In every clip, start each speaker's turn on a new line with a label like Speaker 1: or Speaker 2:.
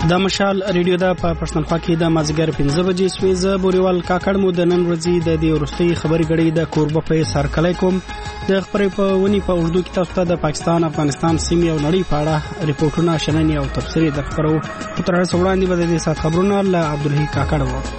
Speaker 1: د مشال ریډیو د پښتونخوا کې د مازیګر 15 بجې سويزه بوريوال کاکړ مو د نن ورځې د دې ورستي خبري غړي د کوربه په سر کلیکم د خبرې په ونی په اردو کې تاسو ته د پاکستان افغانستان سیمې او نړۍ په اړه ریپورتونه شننې او تفسیري د خبرو تر څو وړاندې به د دې سات خبرونه له عبدالحی کاکړ وو.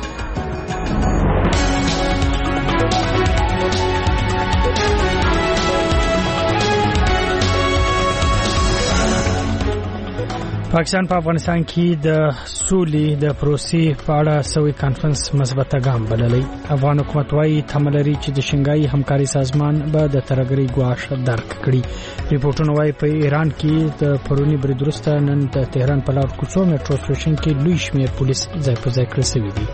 Speaker 1: پاکستان په افغانستان کې د سولې د پروسې په اړه سوي کانفرنس مثبت ګام بللی. افغان حکومت وايي تملري چې د شنګای همکاري سازمان به د ترګري ګواښ درک کړي. ریپورتونه وايي په ایران کې د پرونی برید وروسته نن د تهران په لار کوڅو میټرو سټیشن کې لوی شمېر پولیس ځای په ځای کړی شوی دي.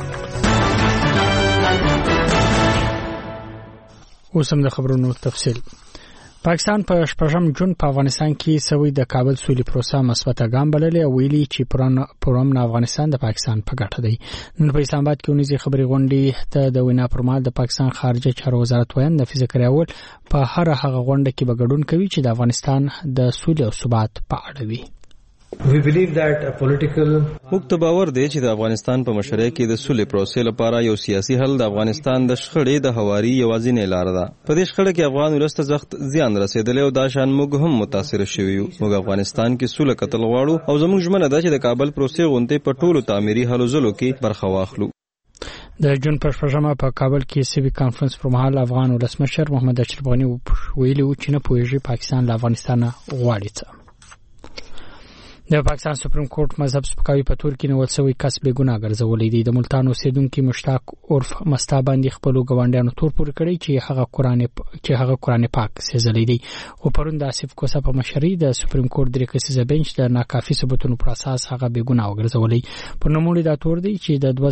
Speaker 1: اوس هم د خبرونو تفصیل. پاکستان په 8 جون په افغانستان کې سوي د کابل سولې پروسه مثبت ګام بللی او ویلي چې پرون افغانستان د پاکستان په ګټه دی. نن په اسلام آباد کې ونیزي خبري غونډې ته د وینا پرمال د پاکستان خارجه چارو وزارت وایي نفیس کریاول په هر هغه غونډه کې به ګډون کوي چې د افغانستان د سولې او ثبات په اړه وي.
Speaker 2: We believe that a political
Speaker 3: موږ باور دی چې د افغانستان په مشرۍ کې د سولې پروسې لپاره یو سیاسي حل د افغانستان د شخړې د هواري یوازینۍ لار ده. په دې شخړه کې افغان ولس ته سخت زیان رسیدلی او دا شان موږ هم متاثر شوي یو. موږ افغانستان کې سوله کتل غواړو او زموږ ژمنه ده چې د کابل پروسې غونډې په ټولو تعمیري هلو ځلو کې برخه واخلو.
Speaker 1: د جون په 8 په کابل کې سوي کانفرنس پر مهال افغان ولسمشر محمد اشرف غنی ویلي و چې نه پوهیږي پاکستان له افغانستان غواړي څه. د پاکستان سپریم کورټ مذهب سپکاوي په تور کې نیول شوی کس بې ګناه ګرځولې دي. د ملتان اوسیدونکو مشتاق عرف مستا باندې خپل غونډیانو تور پور کړی چې هغه قرآن پاک سيزلې دي. او پرون د آصف کوسا په مشرۍ د سپریم کورټ د کسیزه بنچ د ناکافي ثبوتونو پر اساس هغه بې ګناه ګرځولې. په نوموړي دا تور دی چې د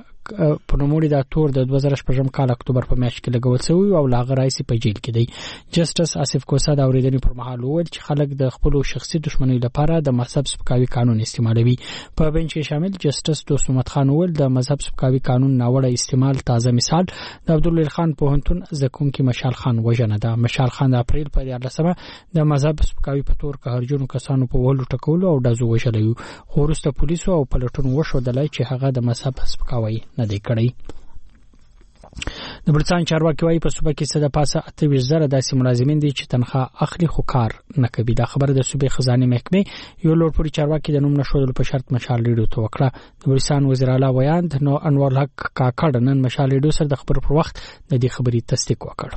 Speaker 1: 2014 کال اکتوبر په میاشت کې لګول شوی او لاغه رئیس په جیل کې دی. جسټس آصف کوسا د اوریدنې پر مهال وویل چې خلک د خپل شخصي دښمنۍ لپاره د مذهب سپکاوي قانون استعمالوي. په بنچ کې شامل جسټس دوست محمد خان وویل د مذهب سپکاوي قانون ناوړه استعمال تازه مثال د عبدالله خان پوهنتون زکونکي مشال خان وژنه ده. مشال خان د اپریل په 14 د مذهب سپکاوي په تور قهرجنو کسانو په ولو ټکولو او دازو وژلو. خو وروسته پولیسو او پلټون وشودلای چې هغه د مذهب سپکاوي نه دی کړی. د برتان چارواکي وايي په صوبه کې د پاسه 28,000 داسې ملازمین دي چې تنخواه اخلي خو کار نه کوي. دا خبره د صوبې خزانه محکمې یو لوړ پوړي چارواکي د نوم نشودلو په شرط مشال ریډیو ته وکړه. د برتان وزیر اعلی ویاند نو انور الحق کاکړ نن مشال ریډیو سره د خبرو پر وخت د دې خبرې تصدیق وکړ.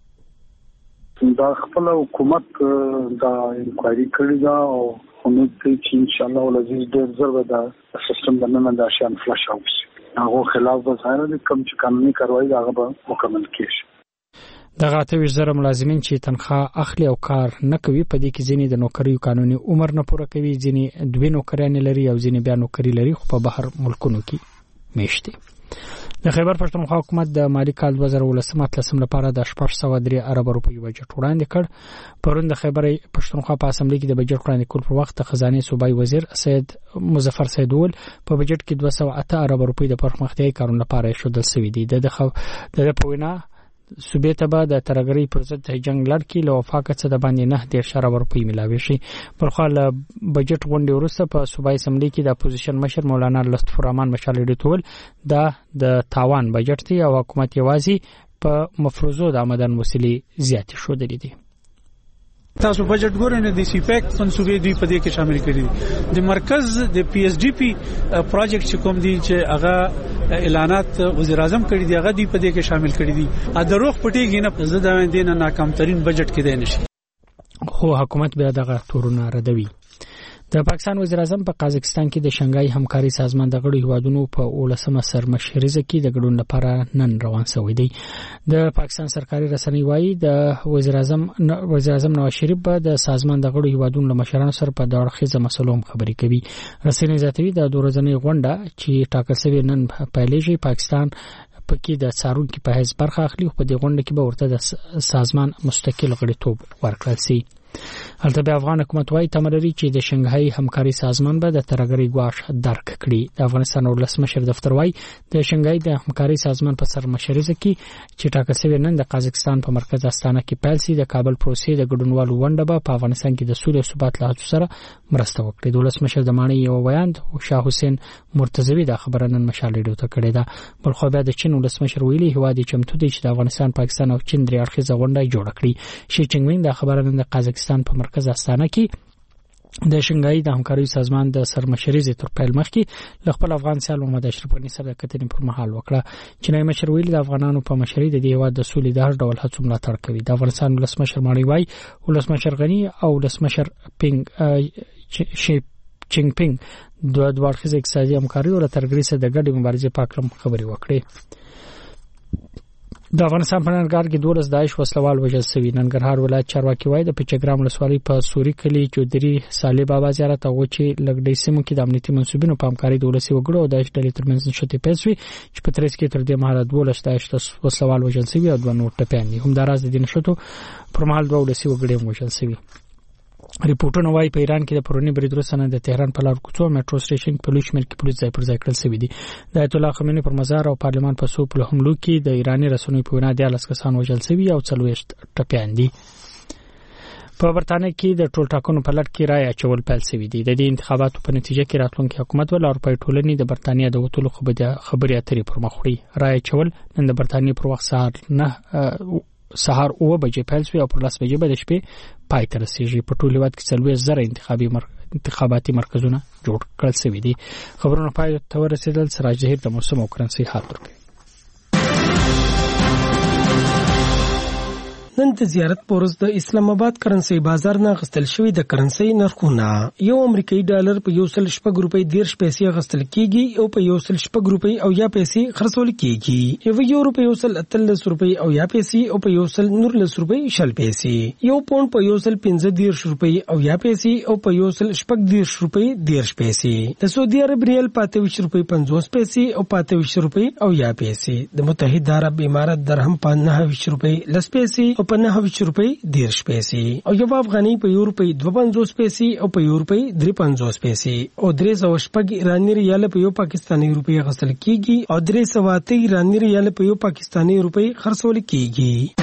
Speaker 4: دا خپل حکومت دا انکوایري کړې ده او موږ ته چې ان شاء الله ولزیز ډېر زر به دا سیستم باندې دا شان فلش اوټ هغه خلاف به ظاهر دي کوم چې قانوني کاروایی هغه به مکمل کیږي.
Speaker 1: دغه 28,000 ملازمین چې تنخواه اخلي او کار نه کوي په دې کې ځینې د نوکریو قانوني عمر نه پوره کوي، ځینې دوه نوکریان لري او ځینې بیا نوکری لري خو په بهر ملکونو کې میشته. د خیبر پښتونخوا حکومت د مالی کال 2018 لپاره د 603 ارب روپیو بجټ وړاندې کړ. پرون د خیبر پښتونخوا په اسمبلی کې د بجټ وړاندې کول پر وخت د خزانه صوبایي وزیر سید مظفر سیدول په بجټ کې 208 ارب روپیو د پرمختیايي کارونو لپاره شودل شوی دی. د په وینا صوبې ته به د ترګری پر ضد جنگ لړ کې له وفاقت څخه د باندې 9 ارب روپیو ملاوي شي. پر خو له بجټ غونډې وروسته په صوبایي اسمبلی کې د اپوزیشن مشر مولانا لطف الرحمن مشال ډیټول د تاوان بجټ دی او حکومت یوازې په مفروضو د آمدن وسیلې زیات شو دي.
Speaker 5: تاسو بجټ ګورئ نو د سیپیک منصوبې دوی په دې کې شامل کړي دي. د مرکز د پی ایس ډی پی پروجیکټ چې کوم دي چې هغه اعلانات وزیر اعظم کړی دی هغه دوی په دې کې شامل کړي دي. ا دروغ پټیږي نه زده دینه ناکام ترين بجټ کې دی نشي.
Speaker 1: خو حکومت بیا دغه تورونه ردوي. د پاکستان وزیر اعظم په قازقستان کې د شنګای همکاري سازمان د غړو هیوادونو په 18مه سرمشریزه کې د ګډون لپاره نن روان شوی دی. د پاکستان سرکاري رسنۍ وايي د وزیر اعظم نواز شریف به د سازمان د غړو هیوادونو مشرانو سره په داړخیزه مسلوم خبرې کوي. رسنۍ زیاتوي د دورځنۍ غونډه چې ټاکل شوی نن پیلېږي پاکستان پکې د څارونکو په حیث برخه اخلي. په دې غونډه کې به ورته د سازمان مستقل غړیتوب ورکړل شي. البته افغان حکومت وايي تمرري چې د شنګهای همکاري سازمان به د ترګری ګواښ درک کړي. د افغانستان ولسمشر دفتر وايي د شنګهای د همکاري سازمان په سر مشرزه کې چې ټاکل شوی نن د قازقستان په مرکز استانه کې پیل شي د کابل پروسې د ګډونوالو ونډه به په افغانستان کې د سولې او ثبات له هڅو سره مرسته وکړي. د ولسمشر د معنی یو بیان شاه حسین مرتضوی د خبرنن مشال ریډیو ته کړی دا. بل خو بیا د چین ولسمشر ویلي هوادي چمتو دی چې د افغانستان پاکستان او چین درې اړخیزه غونډه جوړه کړي. شي چینګوینګ د خبرنن د قازقستان په مرکز استانه کې د شنګهای د همکاري سازمان د سرمشرزې تر پیل مخکې ل خپل افغان سیال محمد اشرف غنی سره کتنې پر مهال وکړه. چینای مشر ویلي د افغانانو په مشرۍ د دې هیواد د سولې د هر ډول هڅو ملاتړ کوي. د افغانستان ولسمشر مانی وای ولسمشر غنی او ولسمشر چینګ پینګ دوه اړخیزه اقتصادي همکاري او ترګری سره د ګډې مبارزې په اړه خبرې وکړې. د افغانستان په ننګرهار کې 12 داعش وسلوال وژل شوي. ننګرهار ولایت چارواکي وایي د پچګرام ولسوالۍ په سوري کلی چودري صالح بابا زیارت او چې لګډې سیمو کې د امنیتي منسوبینو په همکاري د ولسي وګړو او داعش ډلې ترمنځ نشته پیسوي چې په ترڅ کې تر دې مهاله 12 داعش وسلوال وژل شوي او 2 نور ټپيان دي. هم دراز د دې نشته پر مهال 2 ولسي وګړي وژل شوي. ریپورتونه وايي په ایران کې د پرونی بریدو سره د تهران په لار کوڅو میټرو سټیشن په لوش ملک پولیس ځای پر ځای کړل شوی دي. د آیت الله خمینی پر مزار او پارلمان په سو په حملو کې د ایرانی رسنیو په وینا 10 کسان وژل شوي او 40 ټپيان دي. په برتانیې کې د ټول ټاکنو په لړ کې رائے اچول پیل شوی دی. د دې انتخاباتو په نتیجه کې راتلونکي حکومت ول اروپای ټولنې د برتانیې د وټولو خبري اترې پر مخ وړي. رائے اچول نن د برتانیې پر وخت سهار 9 بجې پیل شوی او پر 10 بجې به د شپې پای ته رسیږي. په ټول هیواد کې 40,000 انتخاباتي مرکزونه جوړ کړل شوي دي. خبرونه پای ته ورسېدل. سراج ظهیر د موسم او کرنسي حالت ورکوي.
Speaker 6: نن د زیارت پورز د اسلام آباد کرنسي بازار نه غستل شوی د کرنسي نرخونه یو امریکایي ډالر په 1.6 روپۍ 10 پیسې غستل کیږي او په 1.6 روپۍ او یا پیسې خرڅول کیږي. یو یورو په 1.13 روپۍ او یا پیسې او په 1.19 روپۍ شل پیسې. یو پاوند په 1.15 روپۍ او یا پیسې او په 1.14 روپۍ 10 پیسې. د سعودي عرب ریال 25 روپۍ 50 پیسې او 25 روپۍ او یا پیسې. د متحده عرب امارات درهم 9 روپۍ 10 پیسې په 9 روپۍ 10 پیسې او یو افغاني په یو روپۍ 52 پیسې او په یو روپۍ 53 پیسې او 300 ایرانی ریال په یو پاکستاني روپۍ غسل کیږي او 300 ایرانی ریال په یو پاکستاني روپۍ خرڅول کیږي.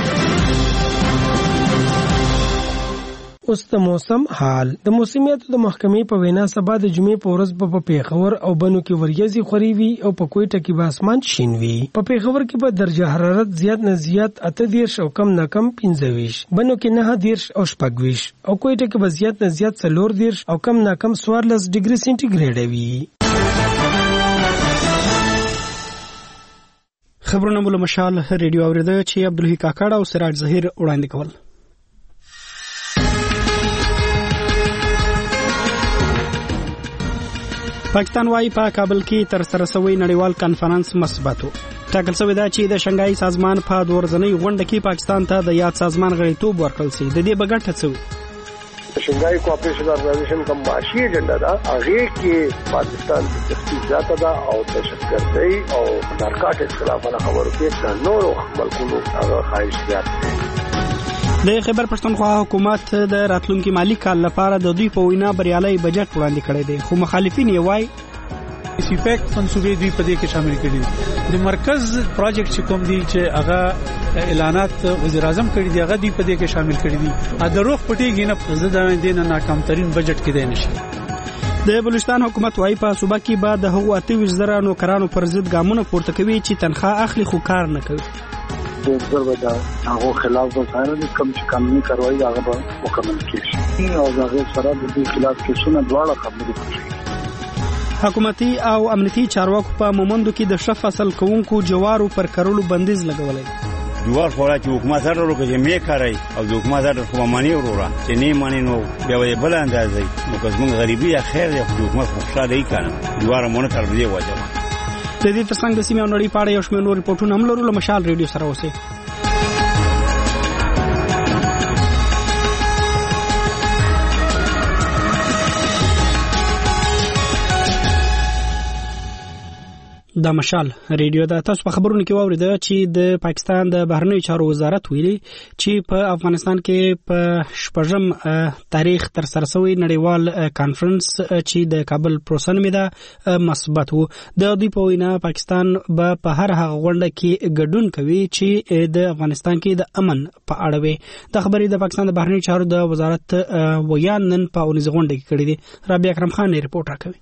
Speaker 6: اوس د موسم حال. د موسمیاتو د محکمې په وینا سبا د جمعې په ورځ په پیښور او بنو کې وریځي خوري وي او په کوټه کې به اسمان شین وي. په پیښور کې به درجه حرارت زیات نه زیات 38 او کم نه کم 25، بنو کې 19 او 26 او کوټه کې به زیات نه زیات 14 او کم نه کم 14 ډیګري سنټیګریډ وي.
Speaker 7: خبرونه مول مشال ریډیو اوریده چې عبدالحی کاکړ او سراج ظهیر وړاندې کول. پاکستان وايي په کابل کې تر سره شوی نړیوال کانفرنس مثبتو. ټاکل شوی دا چې د شنګهای سازمان په دورځنۍ غونډه کې پاکستان ته د یاد سازمان غړیتوب ورکړل شي. د دې بغټه څه
Speaker 8: شنګهای کوآپریشن ارګنایزیشن کوم معاشي ایجنډا دا هغه کې پاکستان د تخصیص ذات دا او دهشتګردي او نارکاټکس خلاف خبرو کې د نورو ملکونو هغه خواهش زیات دی.
Speaker 7: د خیبر پښتونخوا حکومت د راتلونکي مالی کال لپاره د دوی په وینا بریالي بجټ وړاندې کړی دی، خو مخالفین یې وایي
Speaker 5: سیپیک منصوبې دوی په دې کې شامل کړي دي. د مرکز پروجیکټ چې کوم دي چې هغه اعلانات وزیر اعظم کړی دی هغه دوی په دې کې شامل کړي دي. د روغ پټیږي نه زده نه ناکامترین بجټ کې دی نشي.
Speaker 7: د بلوچستان حکومت وايي په صوبه کې بعد هغه 28,000 نوکرانو پر ضد ګامونه پورته کوي چې تنخواه اخلي خو کار نه کوي.
Speaker 4: د ضرورت هغه خلاف وزارت کوم چې قانوني کاروایی هغه به مکمل کیږي او هغه سره د دې خلاف کیسونه دواړه خبرې کوي.
Speaker 7: حکومتي او امنیتي چارواکو په مومندو کې د شف فصل کوونکو جوارو پر کرلو بندیز لګولای.
Speaker 9: جوار خورا چې حکومت سره ورکه چې مې کاری او د حکومت سره خو مانی ورورا چې نه مانی نو بیا وې بل اندازې نو کوم غریبي یا خیر دی خو حکومت خوشاله ای کنه جوار مونږ کار دی واجب.
Speaker 7: د دې ترڅنګ د سیمې او نړۍ په اړه یو شمېر نور ریپورټونه هم لرو. له مشال ریډیو سره اوسئ. د مشال ریډیو د تاسو په خبرونه کې واوریده چې د پاکستان د بهرنیو چارو وزارت ویلي چې په افغانستان کې په شپږم تاریخ تر سره شوی نړیوال کانفرنس چې د کابل پروسه نومیده مثبت وو. د دوی په وینا پاکستان به په هر هغه غونډه کې ګډون کوي چې د افغانستان کې د امن په اړه وي. د خبرې د پاکستان د بهرنیو چارو د وزارت ویان نن په اونیزه غونډه کې کړې دي. رابعه اکرم خان ریپورت راکوي.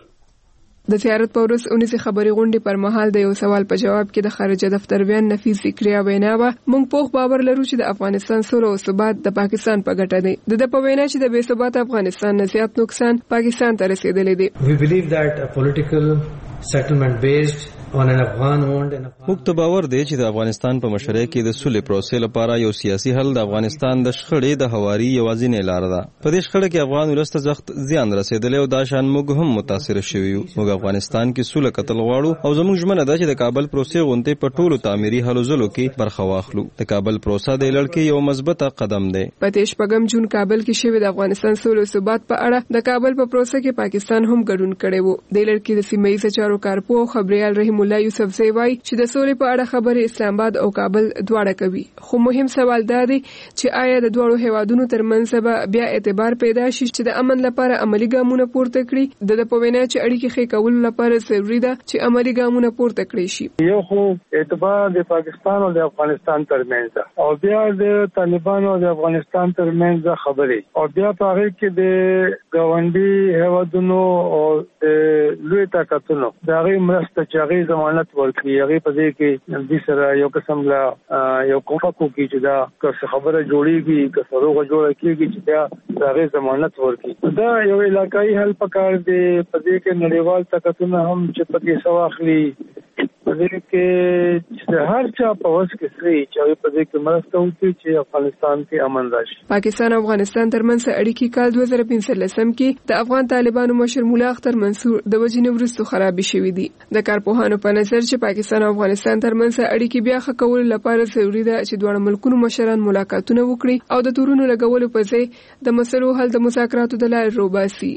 Speaker 10: د زیارت په ورځ 19 خبري غونډې پر مهال د یو سوال په جواب کې د خارجه دفتر بیان نفیس ذکریا وینا و موږ پوخ باور لرو چې د افغانستان سوله او ثبات د پاکستان په ګټه دی. د په وینا چې د بې ثبات افغانستان نه زیات نقصان پاکستان ته رسیدلی دی.
Speaker 2: We believe that a political settlement based on an Afghan owned and
Speaker 3: موږ ته باور دی چې د افغانستان په مشرۍ کې د سولې پروسې لپاره یو سیاسي حل د افغانستان د شخړې د هواري یوازینۍ لار ده. په دې شخړه کې افغان ولس ته سخت زیان رسیدلی او دا شان موږ هم متاثر شوي یو. موږ افغانستان کې سوله کتل غواړو او زموږ ژمنه ده چې د کابل پروسې غونډې په ټولو تعمیري هلو ځلو کې برخه واخلو. د کابل پروسه د لړ کې یو مثبت قدم دی.
Speaker 10: په 18 جون کابل کې شوی د افغانستان سوله او ثبات په اړه د کابل په پروسه کې پاکستان هم ګډون کړی وو. د لړ کې د سیمه‌ییز چارو کارپو او خبريال رحیم الله یوسف زیوای چې د سولې په اړه خبرې اسلام آباد او کابل دواړه کوي. خو مهم سوال دا دی چې آیا د دواړو هیوادونو ترمنځ به بیا اعتبار پیدا شي چې د امن لپاره عملی ګامونه پورته کړي. د په وینا چې اړیکې ښه کول لپاره ضروري ده چې عملی ګامونه پورته کړي شي.
Speaker 4: یو خو اعتبار د پاکستان او د افغانستان ترمنځ او بیا د طالبانو او د افغانستان ترمنځ خبرې او بیا په هغه کې د ګاونډي هیوادونو او د لوی طاقتونو د هغه مرسته چې هغه ضمانت ورکړي هغه په دې کې د سره یو قسم لا یو کوفکو کې چې دا که خبره جوړیږي که سروغه جوړه کیږي چې دا هغه ضمانت ورکړي. دا یو علاقائی حل پکار دی. په دې کې نړیوال طاقتونه هم چې پکې سواخلي په دې کې هر چا په وس کې سړي چې په دې کې مرسته وکړي چې افغانستان کې امن راشي.
Speaker 10: پاکستان او افغانستان ترمنځ اړیکې کال 2015 کې د افغان طالبانو مشر مولا اختر منصور د وجې وروسته خراب شوې دي. د کارپوهانو په نظر چې پاکستان او افغانستان ترمنځ اړیکې بیا ښه کول لپاره ضروري ده چې دواړه ملکونو مشران ملاقاتونه وکړي او د تورونو لګولو په ځای د مسلو حل د مذاکراتو د لارې روباسي.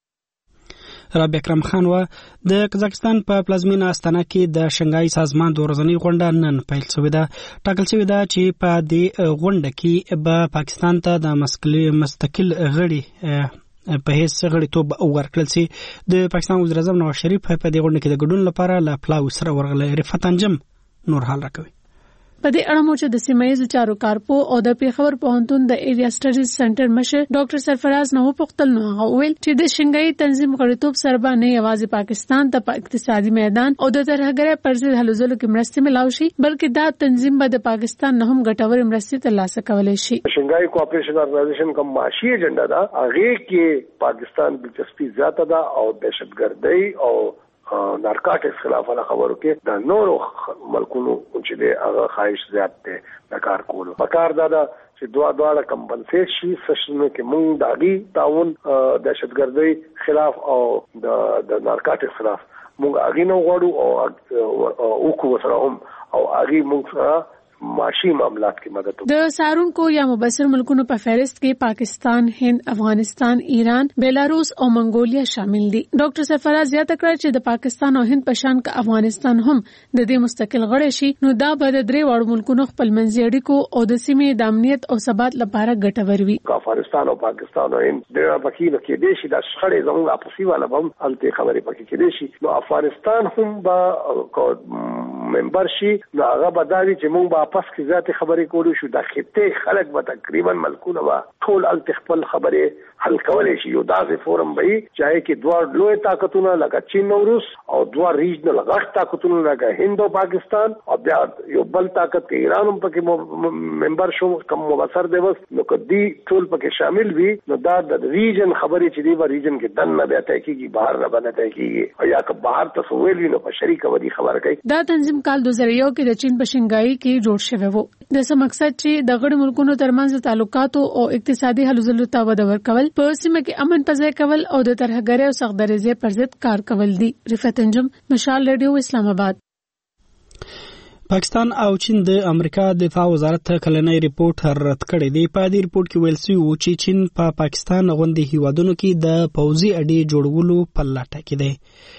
Speaker 7: رابعه اکرم خان و د قزاقستان په پلازمینه استانه کې د شنګای سازمان د ورځنۍ غونډه نن پیل شوې ده. ټاکل شوې ده چې په دې غونډه کې به پاکستان ته د مستقل غړي په هیڅ غړیتوب ورکړل شي. د پاکستان وزیر اعظم نواز شریف په دې غونډه کې د ګډون لپاره لا پلاو سره ورغلی. رفعت انجم نور حال راکوي.
Speaker 11: په دې اړه مو چې د سیمه‌ییز چارو کارپو او د پیښور پوهنتون د ایریا سټډیز سنټر مشر ډاکټر سرفراز نو پختل نو ویل چې د شنګای تنظیم غړیتوب سره باندې یوازې پاکستان ته په اقتصادي میدان او د ترهګرۍ پر ضد هلو ځلو کې مرستې ملاوي شي بلکې دا تنظیم به د پاکستان نه هم ګټورې مرستې ترلاسه کولای شي.
Speaker 8: شنګای کوآپریشن ارګنایزیشن کوم معاشي ایجنډا دا هغه کې پاکستان دلچسپي زیاته ده او دهشتګردۍ او نارکاټکس خلاف ولا خبرو کې د نورو ملکونو چې د هغه خواهش زیات دی د کار کولو پکار دا چې دواړه کمپنسیټ شي سشنو کې مونږ داغي تعاون دهشتګردۍ خلاف او د نارکاټکس خلاف مونږ اغي نه غواړو او کو سره هم او اغي مونږ سره معاشي معاملات کې مدد وکړي.
Speaker 11: د سارونکو یا مبصر ملکونو په فهرست کې پاکستان، هند، افغانستان، ایران، بیلاروس او منګولیا شامل دي. ډاکټر سرفراز زیاته کړه چې د پاکستان او هند په شان کې افغانستان هم د دې مستقل غړی شي نو دا به د درې وړو ملکونو خپل منځي اړیکو او د سیمې د امنیت او ثبات لپاره ګټور وي.
Speaker 8: افغانستان او پاکستان او هند د پکې کې د شي د شخړې زموږ اپسی والا هم الته خبرې پکې کې دي شي نو افغانستان هم با ممبر شي نو هغه بداري چې موږ واپس کې ذاتي خبرې کولو شو د خطې خلک به تقریبا ملکونه وا ټول التخپل خبرې حل کولای شي. یو داسې فورم به چې کې دوه لوی طاقتونه لکه چین او روس او دوه ریجنل غټ طاقتونه لکه هند او پاکستان او بیا یو بل طاقت کې ایران هم پکې ممبر شو کوم مبصر دی وس نو کدي ټول پکې شامل وي نو دا د ریجن خبرې چې دی و ریجن کې دن نه بیا ته کېږي بهر نه بنه ته کېږي او یا که بهر تسویل وي نو په شریک ودی خبر کوي.
Speaker 11: دا تنظیم کال 2001 کې د چین په شنګای کې جوړ شوی و. د څه مقصد چې د غړي ملکونو ترمنځ تعلقات او اقتصادي هلو ځلو ته وده ورکول په سیمه کې امن پځای کول او د ترهګرۍ او سختدریزۍ پر ضد کار کول دي. رفعت انجم مشال ریډیو اسلام آباد.
Speaker 7: پاکستان او چین د امریکا دفاع وزارت کلنۍ ریپورت رد کړی دی. په دې ریپورت کې ویل شوی چې چین په پاکستان غوندي هیوادونو کې د پوځي اډې جوړولو په لټه کې دی.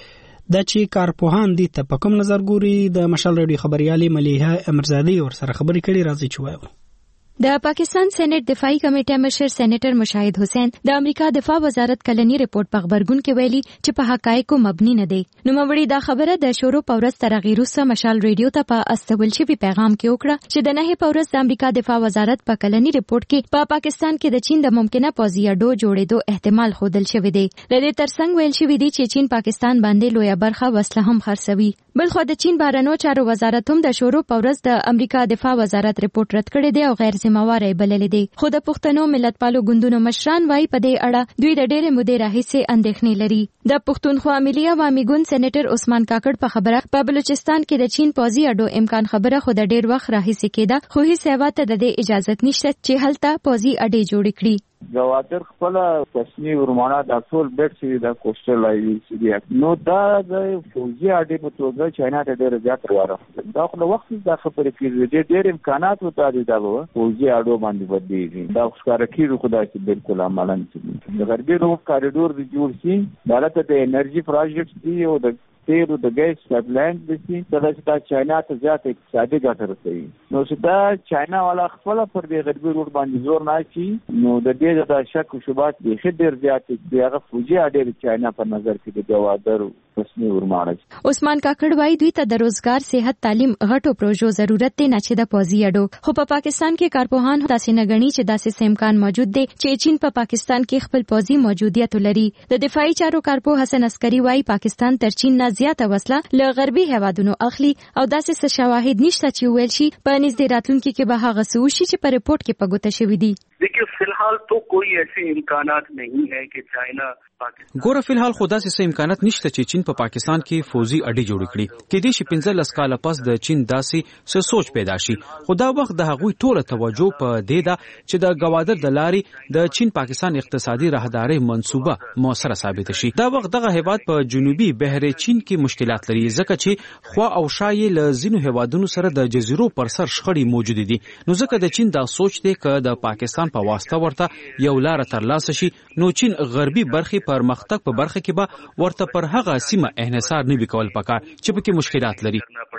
Speaker 7: دا چې کارپوهان دي ته په کوم نظر ګوري د مشال رادیو خبريالي مليحه امرزادي ور سره خبرې کړي راځي چې وایو.
Speaker 12: د پاکستان سېنات دفاعي کمیټه مشر سېنیټر مشاهد حسین د امریکا دفاع وزارت کلنی ریپورت په خبرګون کې ویلي چې په حقایقو مبني نه دی. نو مبړي دا خبره د شورو پورس ترغیروسه مشال رادیو ته په استول شوی پیغام کې وکړه چې د نه پورس د امریکا دفاع وزارت په کلنی ریپورت کې په پاکستان کې د چین د ممکنه پوځي اډو جوړېدو احتمال خودل شوی دی. د دې ترڅنګ ویل شوی دی چې چین پاکستان باندې لویه برخه وسله هم خرڅوي. بلخو د چین بهرنیو چارو وزارت هم د شورو پورس د امریکا دفاع وزارت ریپورت رد کړی دی او غیر ذمہوار بللی دی. خو د پښتنو ملتپالو ګوندونو مشران وايي په دې اړه دوی د ډېرې مودې راهیسې اندېښنې لري. د پښتونخوا ملي عوامي ګوند سېنیټر عثمان کاکړ په خبره په بلوچستان کې د چین پوځي اډو امکان خبره خو د ډېر وخت راهیسې کېده خو هیڅ هیواد ته د دې اجازه نشته چې هلته پوځي اډې جوړې کړي.
Speaker 13: گوادر خپل تصنیف ورمانه د ټول بیت سي د کوسټل آی سی دی نو دا د فوزي اډې په توګه چاینا ته ډېر زیات وروه دا خو وخت د خبرې کې ډېر امکانات وته دي دا فوزي اډو باندې بدلیږي دا ښکار کیږي خدای چې بالکل عملاً د غربي روغ کاریډور دی جوړ شي دالته د انرژي پروجیکټ دی او د تیرو د ګیس پایپلاین د سي چې چاینا ته زیات اقتصادي ګټه رسوي. نو چې دا چاینا والا خپل پر دې غربي روډ باندې زور نه اچي نو د دې د شک او شبهات به ډېر زیات دي. هغه فوجي اډې چاینا په نظر کې د گوادر رسمي ورمانه.
Speaker 12: عثمان کاکړ وايي دوی ته د روزګار صحت تعلیم غټو پروژو ضرورت دی نه چې د پوځي اډو. خو په پاکستان کې کارپوهان داسې نه غني چې داسې امکان موجود دی چې چین په پاکستان کې خپل پوځي موجودیت لري. د دفاعي چارو کارپو حسن عسکري وايي پاکستان تر چین نه زیاته وسله له غربي هیوادونو اخلي او داسې شواهد نشته چې ویل شي په نږدې راتلونکي کې به هغه څه وشي چې په ریپورت کې په ګوته شوی دي.
Speaker 14: देखिए फिलहाल तो कोई ऐसे इम्कानात नहीं है कि चाइना
Speaker 15: ګوره فلحال خو داسې څه امکانات نشته چې چین په پاکستان کې فوزي اډې جوړ کړي. کېدای شي 15 کاله پس د چین داسې څه سوچ پیدا شي. خو دا وخت د هغوی ټوله توجه په دې ده چې د گوادر د لارې د چین پاکستان اقتصادي راهداري منصوبه موثره ثابت شي. دا وخت دغه هیواد په جنوبي بحر چین کې مشکلات لري ځکه چې خوا او شای له ځینو هیوادونو سره د جزیرو پر سر شخړې موجود دي. نو ځکه د چین دا سوچ دی چې د پاکستان په واسطه ورته یو لار ترلاسه شي نو چین غربي برخي پرمختګ په برخه کې به ورته پر هغه سیمه انحصار نه وکول پکار چې پکې مشکلات لري.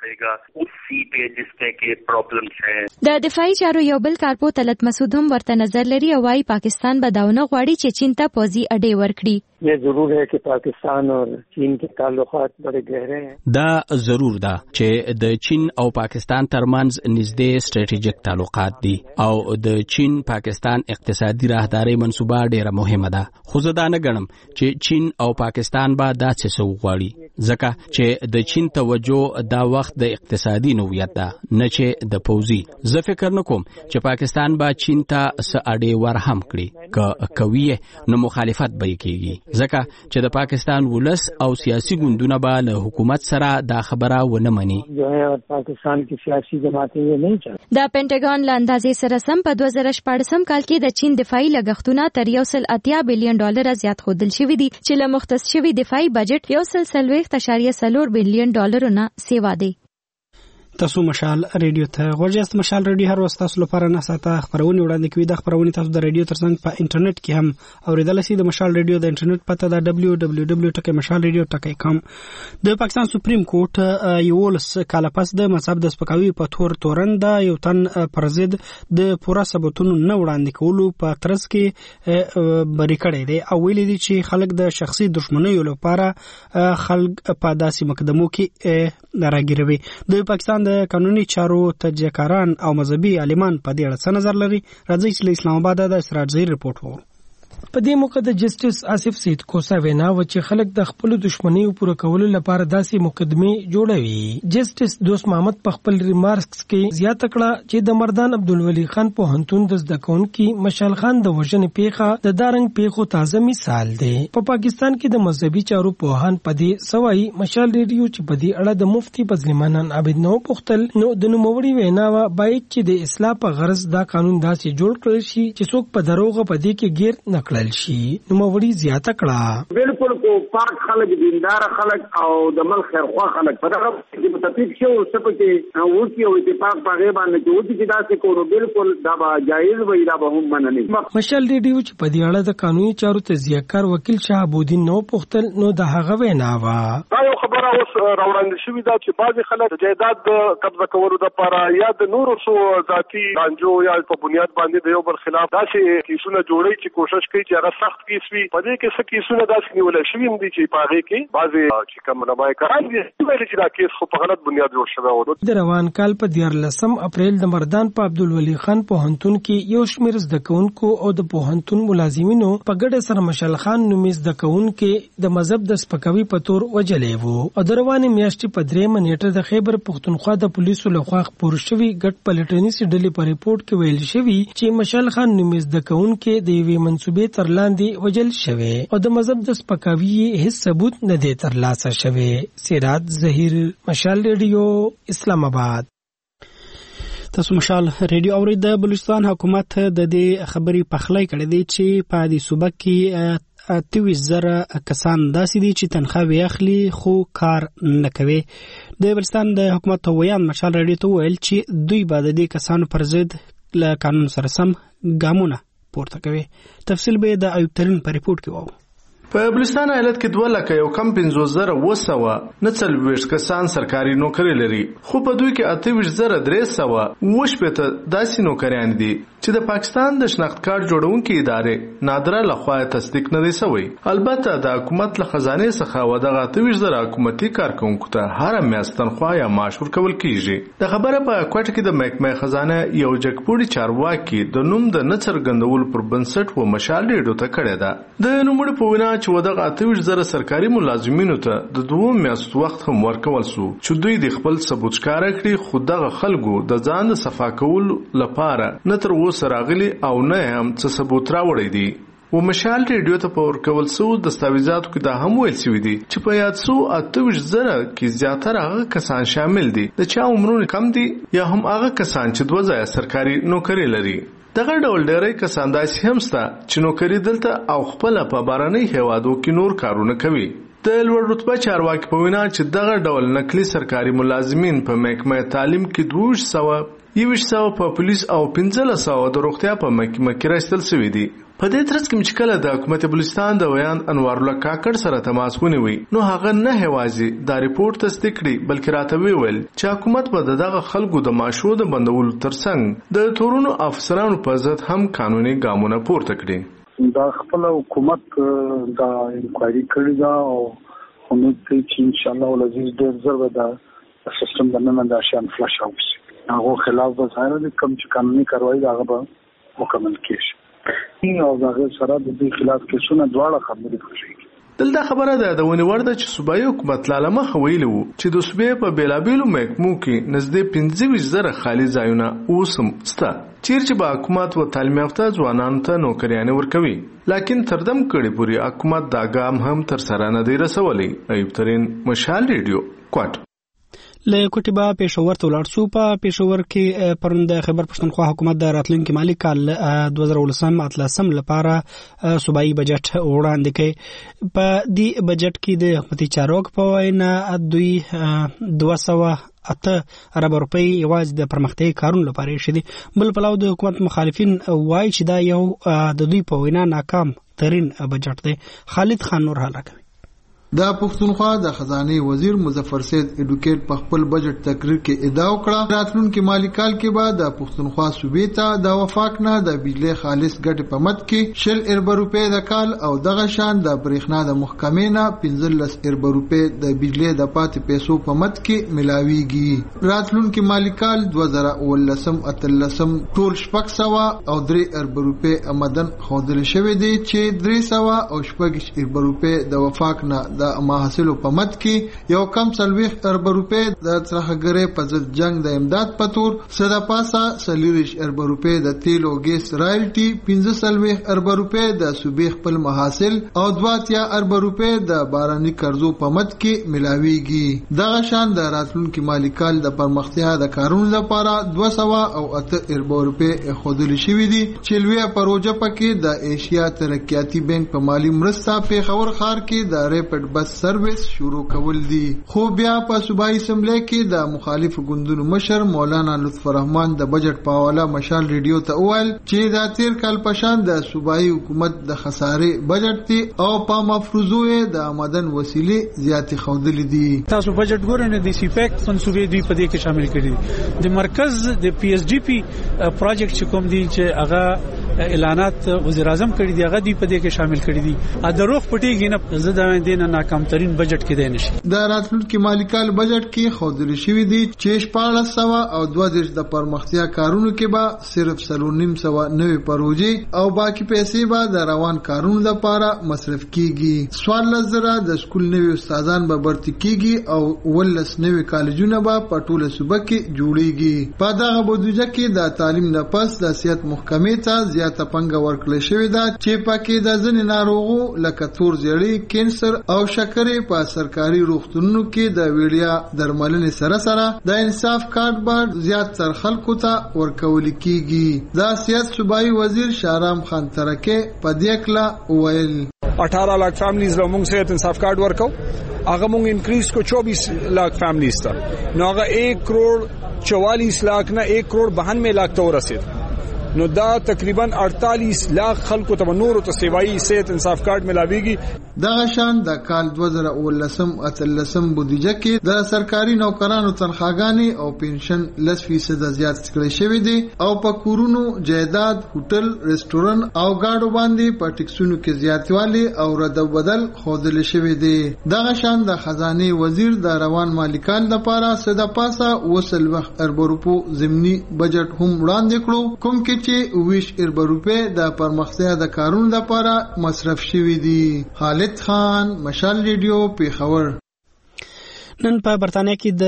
Speaker 12: د دفاعي چارو یو بل کارپو طلعت مسعود هم ورته نظر لري او وايي پاکستان به داونه غواړي چې چین ته پوځي اډې ورکړي.
Speaker 16: یہ ضرور ہے کہ پاکستان اور چین کے تعلقات بڑے گہرے ہیں.
Speaker 17: دا ضرور ده چې د چین او پاکستان ترمنځ نږدې سټریټیجیک تعلقات دي او د چین پاکستان اقتصادي راهداري منصوبه ډیره مهمه ده. خو زه دا نه ګڼم چې چین او پاکستان به دا څه وغواړي ځکه چې د چین توجه دا وخت د اقتصادي نوعیت ده نه چې د پوځي. زه فکر نه کوم چې پاکستان به چین ته څه اډې ورهم کړي که کوي نو مخالفت به کیږي ځکه چې د پاکستان ولس او سیاسي ګوندونه به له حکومت سره دا خبره ونه مني.
Speaker 16: پاکستان کی سیاسي جماعتیں یې نه چاهي.
Speaker 12: د پینټاګون له اندازې سره سم په 2014 کال کې د چین دفاعي لګښتونه تر 180 بلین ډالر زیات خودل شوی دي چې له مختص شوی دفاعي بجټ 1.4 بلین ډالرونه سیوا دی.
Speaker 7: تاسو مشال ریډیو ته غوړیاست. مشال ریډیو هر وخت تاسو لپاره نه ساته خبرونه وړاندې کوي. د خبرونه تاسو د ریډیو ترڅنګ په انټرنیټ کې هم اوریدل شي. د مشال ریډیو د انټرنیټ پته دا www.mashalradio.com. د پاکستان سپریم کورټ یولس کال پس د مذهب د سپکاوي په تورن دا یو تن پر ضد د پوره ثبوتونو نه وړاندې کولو په ترڅ کې بری کړی دی او ویلي دي چې خلک د شخصي دښمنیو لپاره خلک په داسې مقدمو کې راګیروي. د پاکستان د قانوني چارو تجزیه‌کاران او مذهبي عالمان په دې اړه څه نظر لري؟ راځي چې له اسلام آباد د اسراج زیر رپورټ وو.
Speaker 6: په دې موقع د جسټس آصف سید کوسا وینا و چې خلک د خپل دښمنیو پوره کولو لپاره داسې مقدمه جوړوي. جسټس دوست محمد په خپل ریمارکس کې زیاته کړه چې د مردان عبدالولي خان په هنتون د زدهکونکي مشال خان د وژنې پیښه د دارنګ پیښو تازه مثال دی. په پاکستان کې د مذهبي چارو پوهان په دې سوای مشال ریډیو چې په دې اړه د مفتي بزلمانان عابد نو پختل نو د نوموړي وینا و باید چې د اصلاح په غرض دا قانون داسې جوړ کړل شي چې څوک په دروغه په دې کې گیر نه وکړل شي. نوموړي زیاته کړه
Speaker 18: بالکل کو پاک خلک دیندار خلک او د ملک خیرخوا خلک په دغه کې متفق شو سپکه وکی او اتفاق په غیبه باندې چې وتی چې دا څه کوو بالکل دا به جایز وي دا به هم منني.
Speaker 6: مشال ریډیو چې په دې اړه د قانوني چارو تزیهکار وکیل شهابودین نو پختل نو د هغه وینا وا
Speaker 19: یو خبره اوس راوړاندې شوې ده چې بعضي خلک د جایداد قبضه کولو لپاره یا د نورو سو ذاتي لانجو یا په بنیاد باندې د یو بل خلاف داسې کیسونه جوړي چې کوشش کوي چې هغه سخت کیس وي. په دې کې څه کیسونه داسې نیول شوي دي چې په هغه کې بعضي چې کوم نمایندګان دي چې دا کیس خو په غلط بنیاد جوړ شوی و.
Speaker 6: د روان کال په 14 اپریل د مردان په عبدالولي خان پوهنتون کې یو شمېر زده کوونکو او د پوهنتون ملازمینو په ګډه سره مشال خان نومي زده کوونکي د مذهب د سپکاوي په تور وجلې وو. او د روانې میاشتې په 3 نیټه د خیبر پښتونخوا د پولیسو لخوا خپور شوی ګډ پلټنیزې ډلې په ریپورت کې ویل شوی چې مشال خان نومي زده کوونکي د یوې منسوبې تر لاندې وجل شوی او د مذهب د سپکاوي هیڅ ثبوت نه دی ترلاسه شوی. سراج ظهیر، مشال ریډیو، اسلام آباد.
Speaker 7: تاسو مشال ریډیو اورید. د بلوچستان حکومت د دې خبرې پخلی کړې دي چې په دې صوبه کې 23,000 کسان داسې دي چې تنخواه اخلي خو کار نه کوي. د بلوچستان د حکومت ویان مشال ریډیو ته ویل چې دوی به د دې کسانو پر ضد له قانون سره سم ګامونه پورته کوي. تفصیل به د ایوب ترین په ریپورت کې وو.
Speaker 20: په بلوچستان ایالت کې 2,51,940 کسان سرکاري نوکری لري، خو په دوی کې 28,380 داسې نوکریان دي چې د پاکستان د شناخت کارت جوړونکي ادارې نادره لخوا تصدیق نه دی شوی. البته د حکومت له خزانه څخه ودغه 28,000 حکومتي کارکونکو ته هر میاشت تنخواه یا معاش ورکول کیږي. د خبره په کوټه کې د محکمه خزانه یو جګپوړي چارواکي د نوم د نڅرګندول پر بنسټ و مشال ریډیو ته کړی ده. د نوموړي په وینا چې ودغه 28,000 سرکاري ملازمینو ته د 2 میاشتو وخت هم ورکول شو چې دوی د خپل ثبوت ښکاره کړي، خو دغه خلکو د ځان د صفا کولو لپاره نه تر اوسه راغلي او نه هم څه ثبوت راوړی دی. و مشال ریډیو ته په ورکول شو دستاویزاتو کې دا هم ویل شوي دي چې په یاد شو 28,000 کې زیاتره هغه کسان شامل دي د چا عمرونه کم دي یا هم هغه کسان چې 2 ځایه سرکاري نوکري لري. دغه ډول ډېری کسان داسې هم شته چې نوکري دلته او خپله په بهرني هیوادو کې نور کارونه کوي. د لوړ رتبه چارواکي په وینا چې دغه ډول نقلي سرکاري ملازمین په محکمه تعلیم کې 200 په پولیس او 1500 د روغتیا په محکمه کې راستل شوي دي. په دې ترڅ کې چې کله د حکومت بلوچستان د ویان انوار الله کاکړ سره تماس ونیوي نو هغه نه هوازي دا ریپورت تصدیق کړي بلکې راته ویل چې حکومت به دغه خلکو د ماشو د بندولو ترڅنګ د تورونو افسرانو په ضد هم قانوني ګامونه پورته کړي.
Speaker 4: دا خپل حکومت دا انکوایري کړې ده او امید کوي چې ان شاء الله ولزیز ډېر زر به دا سیستم باندې دا شان فلش اوټ شي. هغه خلاف به ظاهر دي کوم چې قانوني کاروایی دا به مکمل کیږي. او دغه سره د دې خلاف کیسونه دواړه خبرې کوي.
Speaker 20: دلته خبره ده د ونیور د چې صوبایي حکومت لالمه خویلو چې د صوبې په بیلابیلو محکمو کې نزدې 25,000 خالي ځایونه اوسم ستا چیرې به حکومت و تعلیم یافته ځوانانو ته نوکریانې ورکوي، لکن تردم کړي پوری حکومت دا ګام هم تر سره نه دی رسولی. ایوب ترین، مشال ریډیو، کوټ.
Speaker 7: له کوټبه پېښور ته ولاړ شو. په پېښور کې پرون د خیبر پښتونخوا حکومت د راتلونکي مالي کال 2019 لپاره صوبایي بجټ وړاندې کړ. په دې بجټ کې د حکومتي چارواکو په وینا دوی 208 ارب روپۍ یوازې د پرمختیايي کارونو لپاره یې شدي. بل پلاو د حکومت مخالفین وایي چې دا یو د دوی په وینا ناکام ترین بجټ دی. خالد خان نور حال راکوي.
Speaker 21: د پښتونخوا د خزانه وزیر مظفر سید اډوکیټ په خپل بجټ تقریر کې ادعا وکړه راتلونکي مالی کال کې به د پښتونخوا صوبې ته د وفاق نه د بجلی خالص ګټې په مد کې 100 ارب روپۍ د کال او دغه شان د برېښنا د محکمې نه 15 ارب روپۍ د بجلی د پاتې پیسو په مد کې ملاويږي. راتلونکي مالی کال 2019-18 ټول 600 او 3 ارب روپۍ آمدن خوندل شوې دي چې 300 او 6 ارب روپۍ د وفاق نه د محاصلو په مد کې یو کم 40 ارب روپے د ترهګرې په ضد جنگ د امداد په تور صدا پاسا 40 ارب روپے د تیل او ګیس رایلټي 15 ارب روپے د صوبې خپل محاصل او 2 ارب روپے د باراني قرضو په مد کې ملاويږي دغه شان د راتلونکو مالی کال د پرمختیا د کارونو لپاره 208 ارب روپے خودل شوې دي چې لوی پروژه پکې د ایشیا ترقیاتی بانک په مالی مرسته پیښور ښار کې د ریپډ بس سرویس شروع کول دي خو بیا په صوبایي اسمبلی کې د مخالف ګوندونو مشر مولانا لطف الرحمن د بجټ په حواله مشال ریډیو ته وویل چې دا تیر کال پشان د صوبایي حکومت د خسارې بجټ دی او په مفروضو د آمدن وسیلې زیاتې خودلې دي
Speaker 5: تاسو بجټ ګورئ نو د سیپیک منسوبې دوی په دې کې شامل کړي دي د مرکز د پی ایس ډی پی پروجیکټ چې کوم دي چې هغه اعلانات وزیر اعظم کړی دی هغه دی په دې کې شامل کړی دي د روغ پټیږي نه زده دینه ناکام ترين بجټ کې دی نشي
Speaker 21: د راتلونکي مالی کال بجټ کې خودل شوی دی چې 1400 او 20 د پرمختیا کارونو کې به صرف 3.5 نوې پروژې او باقي پیسې به د روان کارونو لپاره مصرف کیږي 14,000 د سکول نوې استادان به برتی کیږي او 19 نوې کالجونه به په ټوله صوبه کې جوړیږي په دغه بودیجه کې د تعلیم نه پس د صحت محکمې ته ته پنګه ورکړل شوې ده چې پکې د ځینې ناروغو لکه تور زیړی کینسر او شکرې په سرکاري روغتونونو کې د ویډیا درملنې سره د انصاف کارت به زیات تر خلکو ته ورکول کیږي د سیاست صوبایي وزیر شارام خان ترکه په دې کله ویل
Speaker 1: 18 lakh families له موږ صحت انصاف کارت ورکو هغه موږ انکریز کو 24 lakh families ته نو هغه 1 کروڑ 44 lakh نه 1 کروڑ 92 lakh ته ورسید نو دا تقریبا 48 lakh خلکو ته نور ته سیوایي صحت انصاف کارت ملاويږي
Speaker 21: دغه شان د کال 2013 بودیجه کې د سرکاري نوکرانو تنخواګانې او پنشن 10% زیات کړی شوی دی او په کورونو جایداد هوټل ریسټورانټ او گاډو باندې په ټیکسونو کې زیاتوالی او رد بدل خودل شوی دی دغه شان د خزانه وزیر د روان مالی کال لپاره صدا پاسا وصل وخت ارب روپو ضمني بجټ هم وړاندې کړو کوم کې چې 20 ارب روپے د پرمختیا د کارونو لپاره مصرف شوی دي خالد خان مشال ریډیو پیښور
Speaker 7: نن په برتانیا کې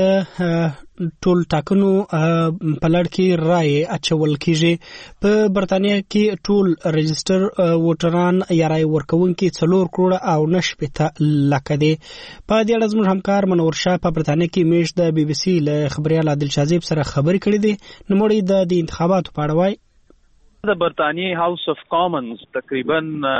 Speaker 7: د ټول ټاکنو په لړ کې رائے اچول کیږي په برتانیا کې ټول رجستر ووټران یا رائے ورکوونکي 4 کروڑ او 9 لک دي په دې اړه زموږ همکار منور شاه په برتانیا کې میش د بي بي سي له خبريال عادل شاذیب سره خبرې کړې دي نو مړی د انتخاباتو په اړه وایي
Speaker 22: د برتانیې هاوس اف کامنز تقریبا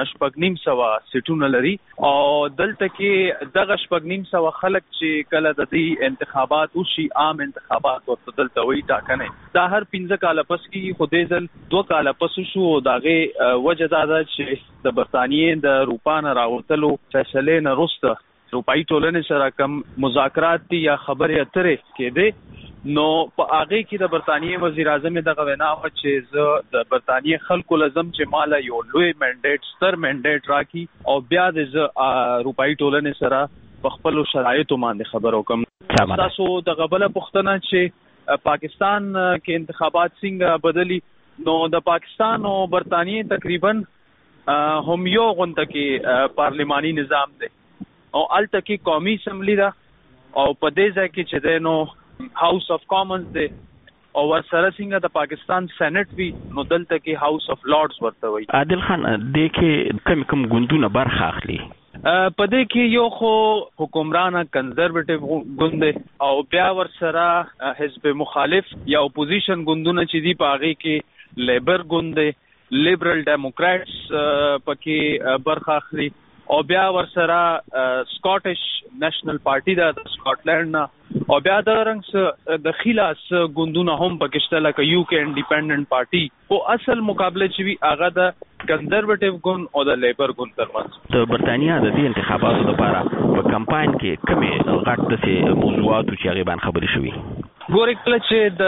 Speaker 22: 950 سیټونه لري او دلته کې دغه 950 خلک چې کله د دې انتخابات وشي عام انتخابات ورته دلته وی ټاکنه دا هر 15 کال پس کې خوده ځل 2 کال پس شو داغه وجه دا چې د برتانیې د روپان راوتلو فیصله نه وروسته روپای ټولنې سره کم مذاکرات یا خبرې اترې کېده نو په هغه کې د برتانیې وزیر اعظم دغه وینا و چې زه د برتانیې خلکو لازم چې مال یو لوی منډیټ ستر منډیټ راکې او بیا د روپای ټولنې سره په خپل شرایطو باندې خبرو کوم تاسو د غبله پښتنه چې پاکستان کې انتخابات څنګه بدلی نو د پاکستان او برتانیې تقریبا هم یو غونډه کې پارلماني نظام دی او الته کې قومي اسمبلی دا او په دې ځای کې چې نو هاوس اف کامنز دی او ورسره څنګه د پاکستان سېنات وی نو دلته کې هاوس اف لارډز ورته وي
Speaker 17: عادل خان د کې کم ګوندونه برخه اخلي
Speaker 22: په دې کې یو خو حکمرانه کنزرویټیو ګوند او بیا ورسره حزب مخالف یا اپوزیشن ګوندونه چې دی په هغه کې لیبر ګوند لیبرل ډیموکراتس پکې برخه اخلي او بیا ورسره سکاټش نېشنل پارټي د سکاټلند او بیا د رنګ د خلاص ګوندونه هم پکشته لکه یو کې انډیپندنت پارټي او اصل مقابله چې وی هغه د کنزرویټیو ګوند او د لیبر ګوند ترمنځ
Speaker 17: د برتانیا د دې انتخاباتو لپاره په کمپاین کې کومه غټ څه موضوعات چې هغه باندې خبرې شوې
Speaker 22: ګورې کله چې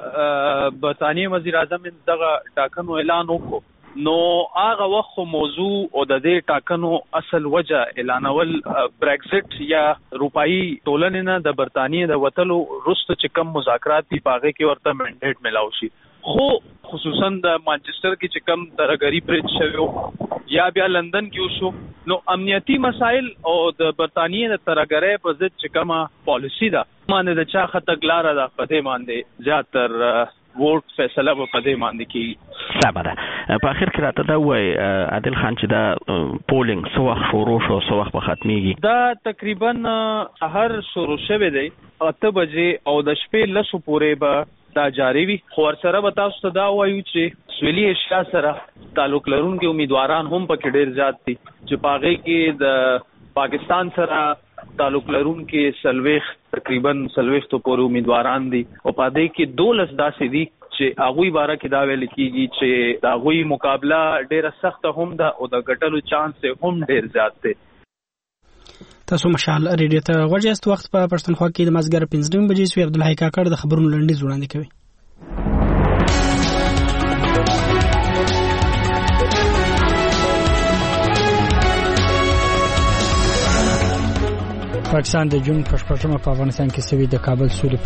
Speaker 22: د برتانیې وزیر اعظم دغه ټاکنو اعلان وکړ نو هغه وخت موضوع او د دې ټاکنو اصل وجه اعلانول برگزټ یا روپایی ټولنې نه د برتانیې د وټلو رست چې کم مذاکرات دي پاغه کې ورته منډیټ ملاو شي خو خصوصا د مانچستر کې چې کم ترګری برج شوی یا بیا لندن کې وشو نو امنیتی مسائل او د برتانیې د ترګری په ضد چې کومه پالیسی ده باندې د چا خطګلار ده په دې باندې زیاتر ووټ فیصله په دې باندې کې
Speaker 2: صعبه ده. په اخر کې راته دا وای عادل خان چې دا پولینګ سو وخت شروع شو سو وخت به ختميږي؟
Speaker 22: دا تقریبا سحر شروع شوه دی 8 بجې او د شپې لسو پورې به دا جاری وي. خو سره به تاسو ته دا وایو چې سویلي ایشیا سره تعلق لرونکي امیدواران هم پکې ډېر زیات دي چې پاغې کې د پاکستان سره تعلق لرونکي تقریبا 40 پورې امیدواران دي او پدې کې 12 داسې دي چې هغوی باره کې دا ویل کېږي چې د هغوی مقابله ډېره سخته هم ده او د ګټلو چانس هم ډېر زیات دی.
Speaker 7: تاسو مشال ریډیو ته ورجست وخت په پښتونخوا کې د مازګر 15 بجې سوی عبدالحی کاکړ د خبرونو لنډیز وړاندې کوي. پاکستان د جون پښپټمه په افغانستان کې سوي د کابل سولې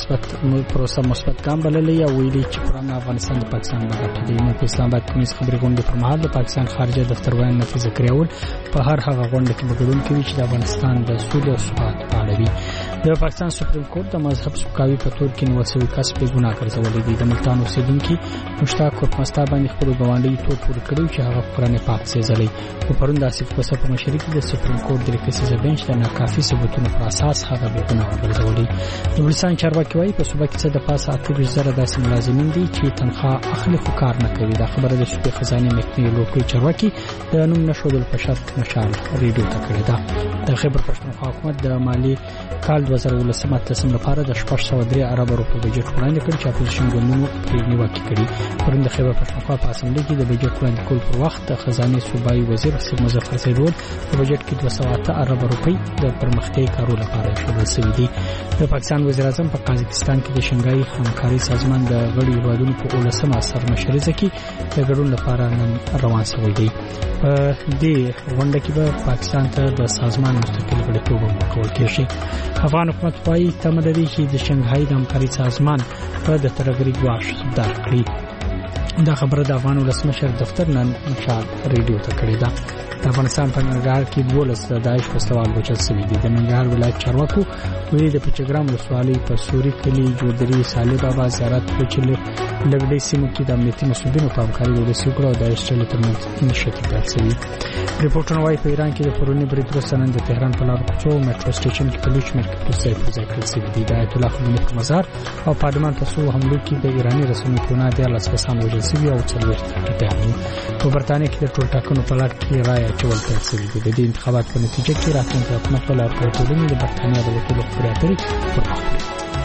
Speaker 7: پروسه مثبت ګام بللې او ویلي چې پران افغانستان د پاکستان برخه دی. نو په اسلام آباد کې خبري غونډې پر مهال د پاکستان خارجه دفتر وایي نفیز کریول په هر هغه غونډه کې بګړون کوي چې د افغانستان د سولې او ثبات په اړه وي. د پاکستان سپریم کورټ د مذهب سوکاوي په تور کې نیول شوی کس په ګناه ګرځولې دي. د ملتان اوسیدونکو مشتاق کورپستا باندې خپل ګاونډي تور پور کړو چې هغه قرآن پاک سيزلې او پرون د اسف کوسه په مشرۍ کې د سپریم کورټ د لیکسي بنچ د ناکافي ثبوتونو پر اساس هغه به ګناه ګرځولې. د بلوچستان چارواکي وايي په صوبه کې څه د پاسه 28,000 داسې ملازمین دي چې تنخواه اخلي خو کار نه کوي. دا خبره د صوبې خزانه مکنی لوکي چارواکي د نوم نشودل په شرط مشال ریډیو ته کړی دا. د خیبر پښتونخوا حکومت د مالی کال 2019 تسم لپاره د 603 ارب روپیو بجټ وړاندې کړ چې اپوزیشن ګوندونو پرې نیوکه کړې. پرون د خیبر پښتونخوا په اسمبلی کې د بجټ وړاندې کول پر وخت د خزانه صوبایي وزیر سید مظفر سیدول په بجټ کې 208 ارب روپۍ د پرمختګ کارو لپاره شامل شوي دي. د پاکستان وزیر اعظم په قازقستان کې د شنګای همکاري سازمان د غړي هیوادونو په 19مه سرمشریزه کې د ګډون لپاره نن روان شوی دی. په دې غونډه کې به پاکستان ته د سازمان مستقل غړیتوب ورکول کېږي. افغان حکومت وايي تمه لري چې د شنګهای د همکاري سازمان په د ترګری ګواښ صدر کړي. دا خبره د افغان ولسمشر دفتر نن مشال ریډیو ته کړې ده. د افغانستان په ننګرهار کې 12 د داعش په سوال وچل شوی دي. د ننګرهار ولایت چارواکو ویلي د پچګرام ولسوالۍ په سوري کلی جوړدري صالح بابا زیارت په چله لګړې سیمه کې د امنیتي مسؤلینو په همکاري د سیکړو د داعش ترمنځ نشټي پیل شوی. ریپورټونه وايي په ایران کې د پرونی برید وروسته نن د تهران په لارو کوڅو میټرو سټیشن کې په لوی شمېر کې پولیسي ځای کړل شوي دي. د آیت الله خمیني په مزار او پارلمان په څو حملو کې د ایراني رسنیو په نادي لاس کسان وژل شوي او څلور ټپيان. په برتانیې کې د ټول ټاکنو په لړ کې رائے اچول پیل شوي دي. د دې انتخاباتو په نتیجه کې راتلونکي حکومت په لار کې ټولنې د برتانیا د وټولو خبرې اترې پرمخ وړي.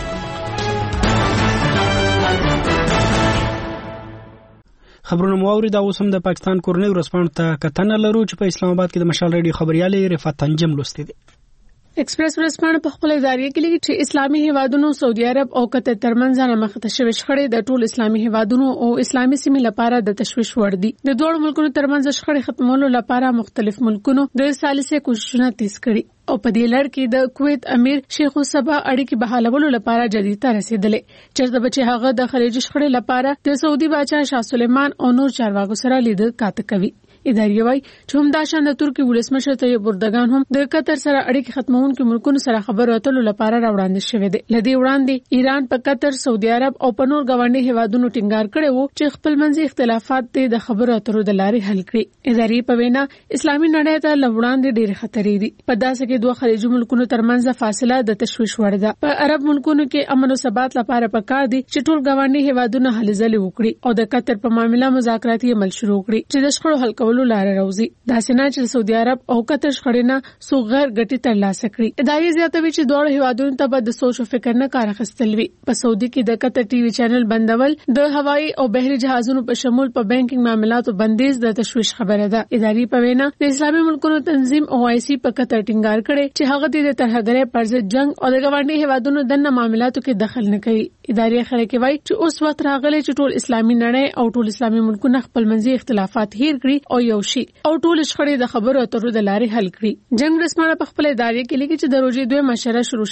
Speaker 7: خبرونه مو اوري دا اوس هم د پاکستان کورنۍ ورسپانډ ته کتنه لرو چې په اسلام آباد کې د مشال ریډیو خبريالې رفعت انجم لوستي دي.
Speaker 11: ایکسپریس ورسپانډ په خپل ادارې کې لیکي چې اسلامي هیوادونو سعودي عرب او قطر ترمنځ نه مخ تشويش خړې د ټول اسلامي هیوادونو او اسلامي سیمې لپاره د تشويش وړ دي. د دوه ملکونو ترمنځ شخړې ختمولو لپاره مختلف ملکونو د ثالثه کوششونه تیز کړي او په دې لړ کې د کویت امیر شیخ صبا اړیکې بحالولو لپاره جديته رسیدلې. چرته بچي هغه د خلیج شخړې لپاره د سعودي بادشاہ شاه سلیمان او نور چارواکو سره لید کاته کوي. ادارې وايي چې هم دا شان د ترکی ولسمشر طیب اردوغان هم د قطر سره اړیکې ختمونکو ملکونو سره خبرو اترو لپاره راوړاندې شوې ده. لدی وړاندې ایران په قطر، سعودي عرب او په نور غونډي هیوادونو ټینګار کړي وو چې خپل منځي اختلافات د خبرو اترو د لارې حل کړي. ادارې په وینا اسلامي نړۍ ته لوړاندې ډېر خطرې دي. په داسې کې دوه خلیجي ملکونو ترمنځ فاصله د تشويش وړ ده. په عرب ملکونو کې امن او ثبات لپاره پکار دي چې ټول غونډي هیوادونو هلې ځلې وکړي او د قطر په معاملې مذاکراتي عمل شروع کړي چې د شخړو حل کولو لار راوځي. دا سينه چې سعودي عرب او قطر شخړینا سو غیر ګټي ترلاسه کړي. ادارې زیاتوي چې دوه هیوادونو ته د سوچ او فکر نه کار اخیستل وي. په سعودي کې د قطر ټي وي چینل بندول، د هوایي او بحري جهازونو په شمول په بانکینګ معاملاتو بندیز د تشويش خبره ده. ادارې په وینا د اسلامي ملکونو تنظیم او آیسي په قطر ټینګار کړي چې هغه د ترهګرۍ پر ضد جنگ او د غونډي هیوادونو دنه معاملاتو کې دخل نه کوي. ادارې خلک وایي چې اوس وخت راغلی چې ټول اسلامي نړۍ او ټول اسلامي ملکونه خپل منځي اختلافات هیر کړي او یو شي او ټول شخړې د خبرو اترو د لارې حل کړي. جنگ رسمانه په خپل ادارې کې لیکي چې د روزي دوه مشره شروع شوه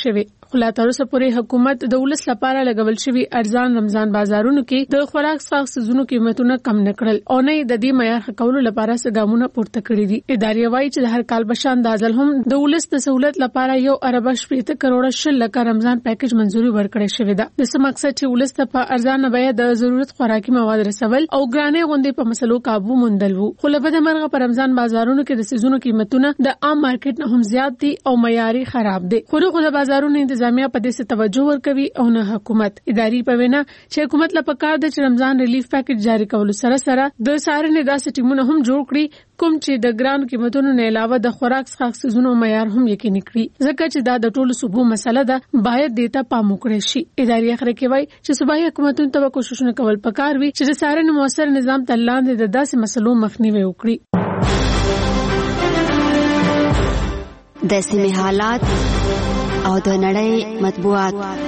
Speaker 11: خو لا تر اوسه پورې حکومت د ولس لپاره لګول شوی ارزان رمضان بازارونو کې د خوراک څخه سيزونو قیمتونه کم نکړل او نه د دې معیار ښکولو لپاره څه پورته کړی دي. ادارې وايي چې د هر کال بشان د ازل هم د ولس د سہولت لپاره 1.8 کروڑ شل رمضان پیکج منزوري ورکړې شوې ده. د څه مقصد چې ولس ته په ارزان بیه د ضرورت خوراکي مواد رسول او ګرانې غونډې په مسلو قابو موندل وو. خو له بده مرغه په رمضان بازارونو کې د سيزونو قیمتونه د عام مارکیټ نه هم زیات دي او معیاري خراب دي. خو د بازارونو انتظامیه په دې څه توجه ورکوي او نه حکومت. ادارې په وینا چې حکومت لپاره کار د رمضان ریلیف پیکج جاری کولو سره سره د سارنې داسې ټیمونه هم جوړ کړي کوم چې د ګران قیمتونو نه علاوه د خوراک څخه سيزونو معیار هم یقیني کړي ځکه چې دا د ټولو صوبو مسله ده باید دیتا پام وکړي شي. ادارې اخر کې وایي چې صوبایي حکومتونو ته کوششونه کول پکار وي چې د سارنې موثر نظام ته لاندې د داسې مسلو مخنیوي وکړي.
Speaker 3: د سیمې حالات او د نړۍ مطبوعات.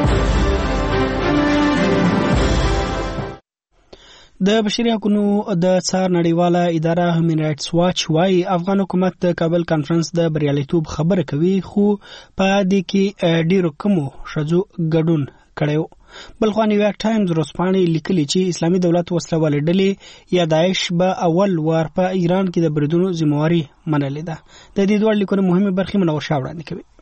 Speaker 7: د بشري حقوقو د څار نړیواله اداره هیومن رائټس واچ وايي افغان حکومت د کابل کانفرنس د بریالیتوب خبره کوي خو په دې کې ډیرو کمو شذو ګډون کړو. بلخوا نیویارک ټایمز ورځپاڼې لیکلي چې اسلامي دولت وسلوالې ډلې یا داعش به اول وار په ایران کې د بریدونو ذمہواری منلې ده. د دې دوه لیکونو مهمه برخې منور شاه وړاندې کوي.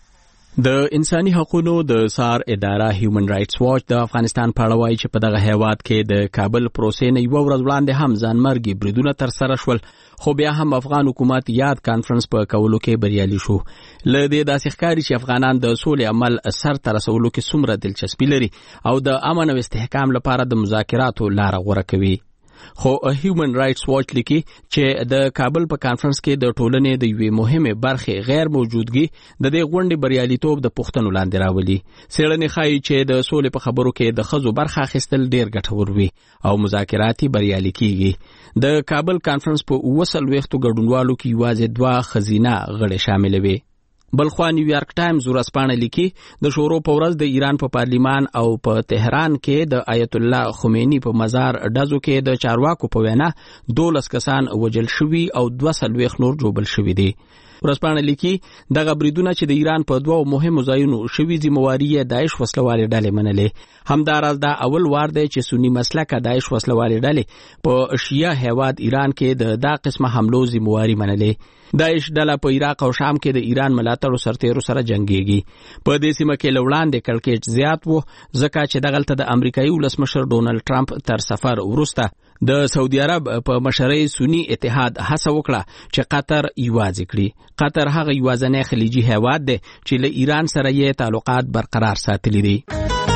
Speaker 17: د انساني حقوقو د څار اداره هیومن رائټس واچ د افغانستان په اړه وایي چې په دغه هیواد کې د کابل پروسې نه یو ورځ وړاندې هم ځانمرګي بریدونه تر سره شول خو بیا هم افغان حکومت یاد کانفرنس په کولو کې بریالي شو. له دې داسې ښکاري چې افغانان د سولې عمل سر ته رسولو کې څومره دلچسپي لري او د امن او استحکام لپاره د مذاکراتو لاره غوره کوي. خو هیومن رائټس واچ لیکي چې د کابل په کانفرنس کې د ټولنې د یوې مهمه برخې غیر موجودګي د دې غونډې بریالیتوب د پښتنو لاندې راولي. څېړنې ښایي چې د سولې په خبرو کې د ښځو برخه اخیستل ډېر ګټور وي او مذاکرات بریالي کیږي. د کابل کانفرنس په 29 ګډونوالو کې یوازې 2 ښځینه غړي شامل وي. بلخوا نیویارک ټایمز ورځپاڼه لیکي د شورو په ورځ د ایران په پارلیمان او په تهران کې د آیت الله خمینی په مزار ډزو کې د چارواکو په وینا 12 کسان وژل شوي او 200 نور جوړل شوي دي. ورځپاڼه لیکي دغه بریدونه چې د ایران په دوه مهمو ځایونو شوي ذمہواری داعش وسلوالې ډلې منلې. همداراز دا اول وار دی چې سنی مسلکه داعش وسلوالې ډلې په شیعه هیواد ایران کې د قسمه حملو ذمہواری منلې. داعش ډله په عراق او شام کې د ایران ملاتړو سرتیرو سره جنگيږي. په دې سیمه کې لوړاندې کړکېچ زیات وو ځکه چې دغلته د امریکایي ولسمشر ډونالد ټرمپ تر سفر وروسته د سعودي عرب په مشرۍ سنی اتحاد هڅه وکړه چې قطر یوازې کړي. قطر هغه یوازینی خلیجي هیواد دی چې له ایران سره یې تعلقات برقرار ساتلي دي.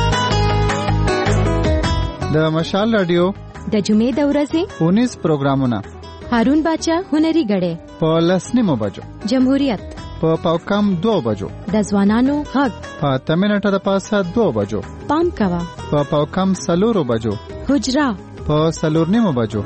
Speaker 9: د مشال رادیو
Speaker 12: د جمعې د ورځې
Speaker 9: 19 پروګرامونه
Speaker 12: هارون باچا هنري غړې
Speaker 9: په لسنیمو بجو
Speaker 12: جمهوریت
Speaker 9: په پاوکم 2 بجو
Speaker 12: د ځوانانو حق
Speaker 9: په تمنټه د پاسه 2 بجو
Speaker 12: پام کوا
Speaker 9: په پاوکم 4 بجو
Speaker 12: حجرا
Speaker 9: په 4 بجو.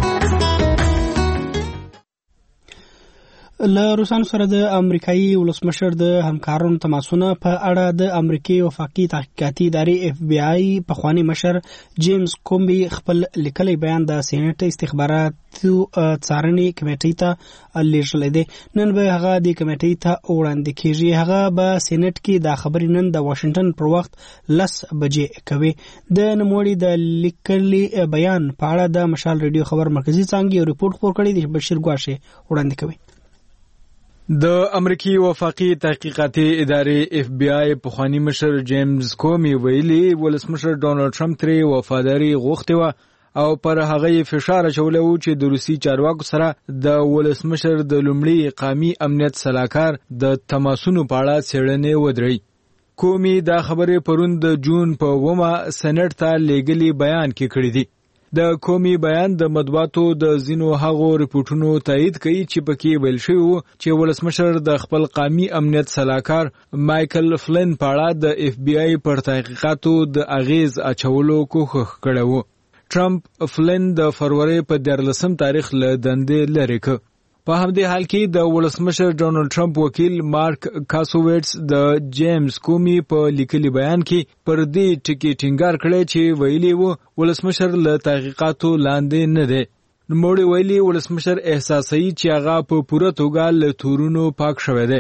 Speaker 7: له روسانو سره د امریکایي ولسمشر د همکارانو تماسونه په اړه د امریکای وفاقي تحقیقاتي ادارې اف بی آی پخوانی مشر جیمز کومبي خپل لیکلي بیان د سېنات استخباراتو څارنې کمیټې ته لیږلی دی. نن به هغه د کمیټې ته وړاندې کیږي. هغه به سېنات کې د خبرې نن د واشنگټن پر وخت 10 بجې کوي. د نوموړي د لیکلي بیان په اړه د مشال ریډیو خبر مرکزی څانګې یو ریپورت خپور کړی دی. بشیر ګواشه وړاندې کوي.
Speaker 1: د امریکای وفاقي تحقیقاتي ادارې اف بی آی پخوانی مشر جیمز کومی ویلي ولسمشر ډونالد ټرمپ ترې وفاداری غوښتي و او پر هغه فشار اچولی و چې د روسي چارواکو سره د ولسمشر د لومړي قومي امنیت سلاکار د تماسونو په اړه څېړنې ودري. کومی دا خبرې پرون د جون په 9 سېنات ته لیږلي بیان کې کړې دي. د کومی بیان د مطبوعاتو د ځینو هغو ریپورتونو تایید کوي چې پکې ویل شوی و چې ولسمشر د خپل قومي امنیت سلاکار مایکل فلن په اړه د اف بی آی پر تحقیقاتو د اغیز اچولو کوښښ کړی و. ټرمپ فلن د فروری په 14 تاریخ له دندې لرې کړ. په همدې حال کې د ولسمشر ډونالد ټرمپ وکیل مارک کاسوویټس د جیمز کومی په لیکلي بیان کې پر دې ټکی ټینګار کړی چې ویلي وو ولسمشر له تحقیقاتو لاندې نه دی. نوموړي ویلي ولسمشر احساسوي چې هغه په پوره توګه له تورونو پاک شوی دی.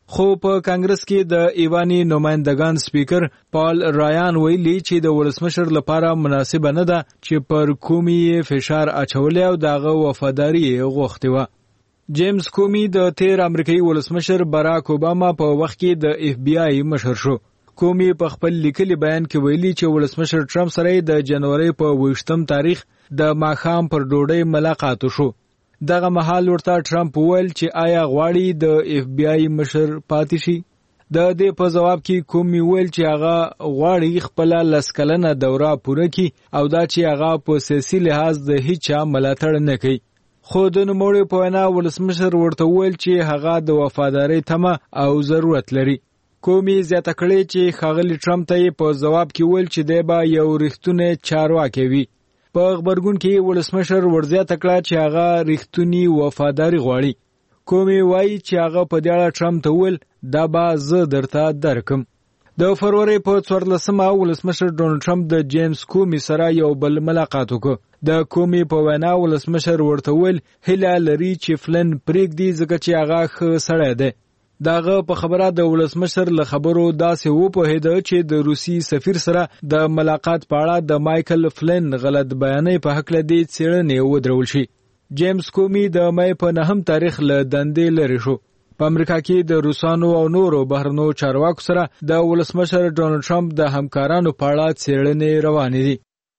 Speaker 8: خو په کانګرس کې د ایواني نمائندگان سپیکر پال رایان ویلي چې د ولسمشر لپاره مناسب نه ده چې پر کومي فشار اچولې او دغه وفاداری غوښتي و. جیمز کومي د تیر امریکایي ولسمشر باراک اوباما په وخت کې د اف بی آی مشر شو. کومي په خپل لیکلي بیان کې ویلي چې ولسمشر ټرمپ سره د جنوري په 28 تاریخ د ماښام پر ډوډۍ ملاقات وشو. دغه مهال ورته ټرمپ وویل چې آیا غواړي د اف بی آی مشر پاتې شي. د دې په جواب کې کومي ویل چې هغه غواړي خپل لسکلنه دوره پوره کړي او دا چې هغه په سیاسي لحاظ د هیڅ ملاتړ نه کوي. خو د نوموړي په وینا ولسمشر ورته ویل چې هغه د وفاداری تمه او ضرورت لري. کومي زیاته کړې چې ښاغلي ټرمپ ته په جواب کې ویل چې دی به یو رښتونی چارواکی وي. په خبرګون کې ولسمشر ورزیاته کړه چې هغه رښتونی وفاداری غواړي. کومي وایي چې هغه په دې اړه ټرمپ ته ویل دا به زه درته درکم. د فروری په 14 ولسمشر ډونالد ټرمپ د جیمز کومي سره یو بل ملاقات وکړ. د کومي په وینا ولسمشر ورته ویل هیله لري چې فلن پریږدي ځکه چې هغه ښه سړی دی. داغه په خبره د ولسمشر له خبرو داسې وپوهیده چې د روسي سفیر سره د ملاقات په اړه د مایکل فلن غلط بیانې په حق لدی څېړنې ودرول شي. جیمز کومي د مې په 9 تاریخ له دندې لري شو. په امریکا کې د روسانو او نورو بهرنو چارواکو سره د ولسمشر ډونالد ټرمپ د همکارانو په اړه څېړنې روانې دي.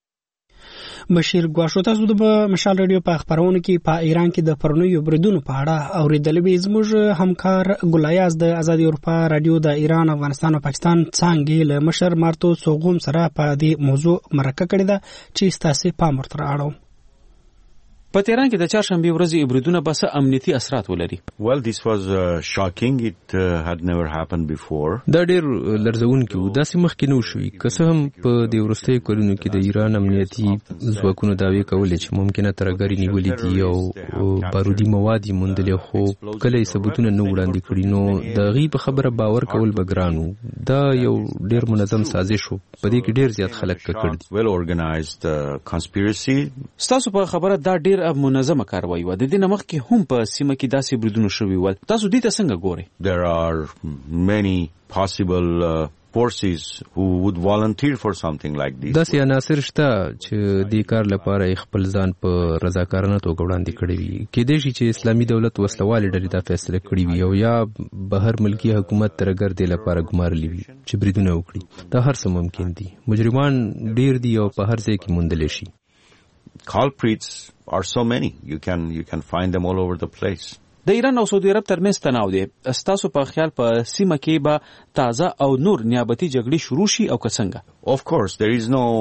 Speaker 7: بشیر ګواښو تاسو د مشال رادیو په خبرونه کې په ایران کې د پرونیو بریدونو په اړه اوریدلې به زموږ همکار ګلایاز د آزادي اروپا رادیو د ایران افغانستان او پاکستان څنګه له مشر مارتو سوغوم سره په دې موضوع مرکه کړې ده چې تاسو پام ورته اړو.
Speaker 15: په تهران کې د چهارشنبه ورځې بریدونه بس امنیتي اثرات ولري.
Speaker 10: Well, this was shocking. It had never happened before.
Speaker 23: دا ډېر لړزونکی و. داسې مخکې نه شوی. که څه هم په دې وروستیو کلونو کې د ایران امنیتي ځواکونو دعوې کولې چې ممکنه ترهګري نیولې دي او بارودي مواد یې موندلې، خو کله یې ثبوتونه نه وړاندې کړي، نو د هغې په خبره باور کول به ګران و. دا یو ډېر منظم سازش و. په دې کې ډېر زیات خلک ککړ دي.
Speaker 10: Well organized conspiracy.
Speaker 15: ستاسو په خبره دا ډېر منظمه کاروایی و. د دې نمخ کې هم په سیمه کې داسې بریدونه شوي ول. تاسو دې ته څنګه ګورئ؟
Speaker 10: There are many possible forces who would volunteer for something like this.
Speaker 23: داسې عناصر شته چې دې کار لپاره خپل ځان په رضاکارانه توګه وړاندې کړی وي. کېدای شي چې اسلامي دولت وسلوالې ډلې دا فیصله کړې وي او یا بهر ملکی حکومت ترهګر دې لپاره ګمارلی وي چې بریدونه وکړي. دا هر څه ممکن دي. مجرمان ډېر دي او په هر ځای کې موندلی شي.
Speaker 10: Culprits are so many. You can find them all over the place.
Speaker 15: د ایران او سعودي عرب ترمنځ تناو دی. ستاسو په خیال په سیمه کې به تازه او نور نیابتي جګړې شروع شي او که څنګه؟
Speaker 10: Of course, there is no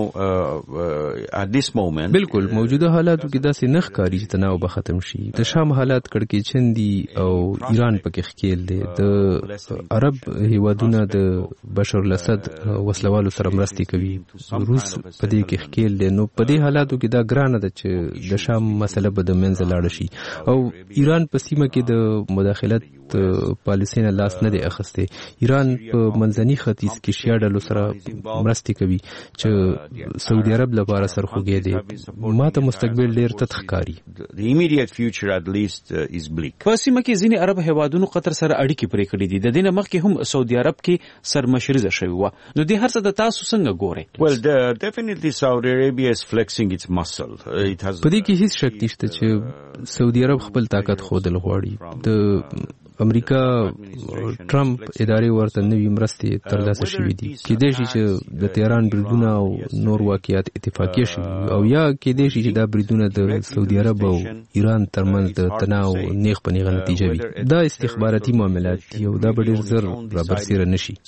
Speaker 10: at this moment.
Speaker 23: بالکل موجوده حالاتو کې داسې نه ښکاري چې تناو به ختم شي. د شام حالات کړکېچن دي او ایران پکې ښکیل دی. د عرب هیوادونه د بشر الاسد وسلوالو سره مرستې کوي. روس په دې کې ښکیل دی. نو په دې حالاتو کې دا ګرانه ده چې د شام مسله به د منځه لاړه شي او ایران په سیمه کې د مداخلت پالیسۍ نه لاس نه دی اخیستی. ایران په منځني ختیځ کې شیعه ډلو سره مرستې کوي چې سعودي عرب لپاره سرخوږی دی. ما ته مستقبل ډېر تت ښکاري.
Speaker 10: The immediate future at least is bleak.
Speaker 15: په سیمه کې ځینې عرب هیوادونو قطر سره اړیکې پرې کړې دي. د دې نه مخکې هم سعودي عرب کې سرمشریزه شوې وه. نو دې هر څه د تاسو څنګه ګورئ؟
Speaker 10: Well, definitely Saudi Arabia is flexing its muscle.
Speaker 23: په دې کې هیڅ شک نشته چې سعودي عرب خپل طاقت ښودل غواړي. د امریکا ټرمپ ادارې ورته نوې مرستې ترلاسه شوې دي. کېدای شي چې د تهران بریدونه او نور واقعیات اتفاقیه شوي او یا کېدای شي چې دا بریدونه د سعودي عرب او ایران ترمنځ د تناو نیغ په نیغه نتیجه وي. دا استخباراتي معاملات دي او دا به ډېر زر رابرسېره نه شي.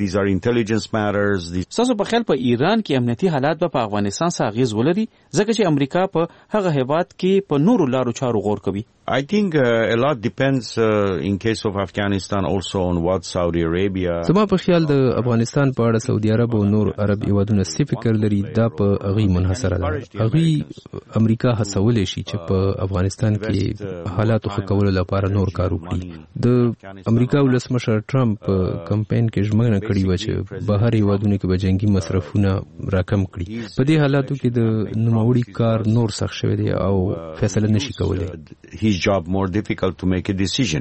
Speaker 15: ستاسو په خیال په ایران کې امنیتي حالات به په افغانستان سره اغېز ولري ځکه چې امریکا په هغه هیواد کې په نورو لارو چارو غور کوي؟
Speaker 10: I think a lot depends in case of Afghanistan also on what Saudi Arabia.
Speaker 23: زما په خیال د افغانستان په اړه سعودي عرب او نور عرب هیوادونه څه فکر لري دا په هغوی منحصره ده. هغوی امریکا هڅولی شي چې په افغانستان کې حالاتو ښه کولو لپاره نور کار وکړي. د امریکا ولسمشر ټرمپ په کمپاین کې ژمنه کړې وه چې بهر هیوادونو کې به جنګي مصرفونه راکم کړي. په دې حالاتو کې د نوموړي کار نور سخت شوی دی او فیصله نشي کولی.
Speaker 10: His job more difficult to make a decision.
Speaker 15: په ایران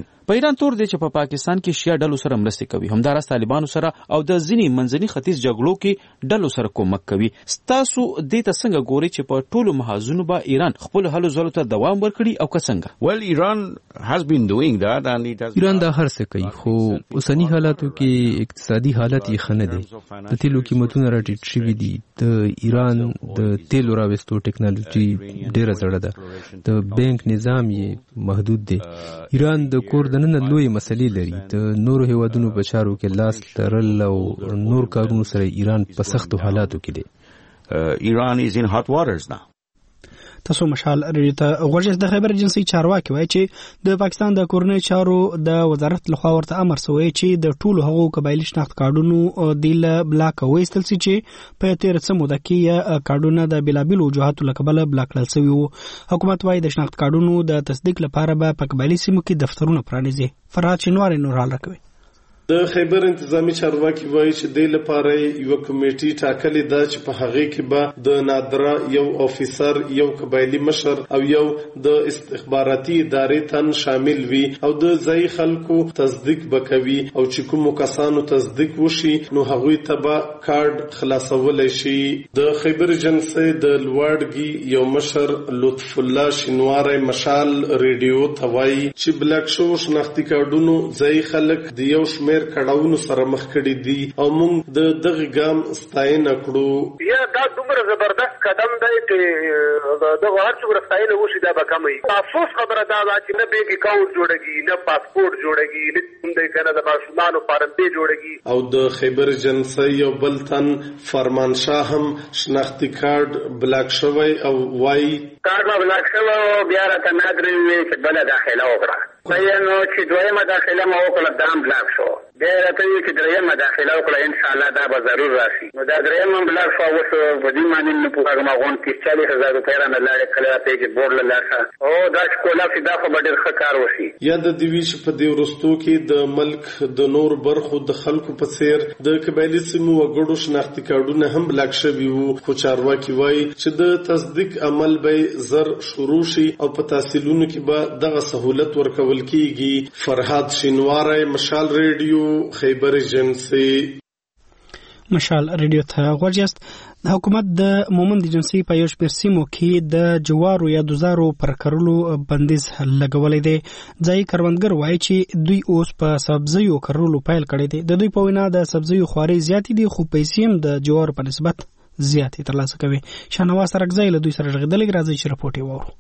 Speaker 15: ایران تور دی چې په پاکستان کې شیا ډلو سره مرسته کوي، همداراز طالبانو سره او د ځینی منځني ختیځ جګړو کې ډلو سره کومک کوي. تاسو دې ته څنګه ګوري چې په ټولو محاذونو به ایران خپل هلو ځلو ته دوام ورکړي او که څنګه؟
Speaker 10: Well, Iran has been doing that and it has
Speaker 23: ایران دا هر څه کوي، خو اوسنی حالاتو کې اقتصادي حالت یې ښه نه دی. د تیلو قیمتونه راټیټ شوي دي. د ایران د تیلو راوستو ټیکنالوژي ډیره زړه ده. د بانک نظام یې محدود دی. ایران د کور دننه لوی مسلې لري. د نورو هیوادونو په چارو کې لاس تړل او نور کارونو سره ایران په سختو حالاتو کې دی.
Speaker 10: Iran is in hot waters now.
Speaker 7: تاسو مشال ریډیو ته غوږ د خبر ایجنسی چارواکي وایي چې د پاکستان د کورنۍ چارو د وزارت لخوا ورته امر شوی چې د ټولو هغو قبایلي شناخت کارډونو د بلاک وایستل سي چې په تیر څه موده کې کارډونه د بلابل وجوهاتو لکبل بلاک کړل شوی وو. حکومت وایي د شناخت کارډونو د تصدیق لپاره به په قبایلي سیمو کې دفترونه پرانیزي. فرهاد شینوار نورال راکوي.
Speaker 20: د خیبر انتظامی چارواکي وایي چې د لپاره یو کمیټي ټاکلې ده چې په هغه کې به د نادره یو افیسر، یو قبایلی مشر او یو د استخباراتي ادارې تن شامل وي او د ځای خلکو تصدیق وکوي او چې کوم کسانو تصدیق وشي نو هغوی ته به کارت خلاصول شي. د خیبر ایجنسی د لوړګي یو مشر لطف الله شینوار مشال ریډیو ته وایي چې بلاک شو شناختی کارډونو ځای خلک د یو شمېر کړهونو سره مخ کړي دي او موږ د دغه ګام ستاینه کړو.
Speaker 13: یا دا دومره زبردست قدم دی چې دغه هر څومره ستاینه وشي دا به کموي. افسوس خبره دا ده چې نه بیګ اکاونټ جوړېږي، نه پاسپورت جوړېږي، نه کوم دی کنه د ماشومانو فارمې جوړېږي.
Speaker 20: او د خیبر ایجنسی یو بل تن فرمان شاه هم شناختی کارت بلاک شوی او وایي
Speaker 13: کارت بلاک شوی او بیا راته نادرې وی چې بله داخله وکړه. نو چې دویمه داخله ما وکړه دام بلاک شو. بیا راته وی چې درېیمه داخله وکړه انشاءالله دا به ضرور راشي. نو دا درېیمه بلاک شو. اوس په دې باندې نه پوهېږم هغون 30,000 روپۍ رانه لاړې کله راته چې بورډ له لاسه او دا چې کولافي دا خو به ډېر ښه کار وشي.
Speaker 20: یا د دې وي چې په دې وروستو کې د ملک د نور برخو د خلکو په څیر د قبایلي سیمو وګړو شناختی کارډونه هم بلاک شوي وو. خو چارواکي وایي چې د تصدیق عمل به زر شروع شي او په تحصیلونو کې به دغه سهولت ورکول کیږي. فرهاد شینوار مشال ریډیو خیبر ایجنسی.
Speaker 7: مشال ریډیو ته غوږ. د حکومت د مومند ایجنسی په یو شمېر سیمو کې د جوارو یا دوزارو پر کرلو بندیز لګولې دی. ځای کروندګر وایي چې دوی اوس په سبزیو کرلو پیل کړی دی. د دوی په وینا د سبزیو خواري زیاتې دي خو پیسې هم د جوارو په نسبت زیاتې ترلاسه کوي. شاهنواز سرکزی له دوی سره ژغېدلی راځي چې رپورټ یې واورو.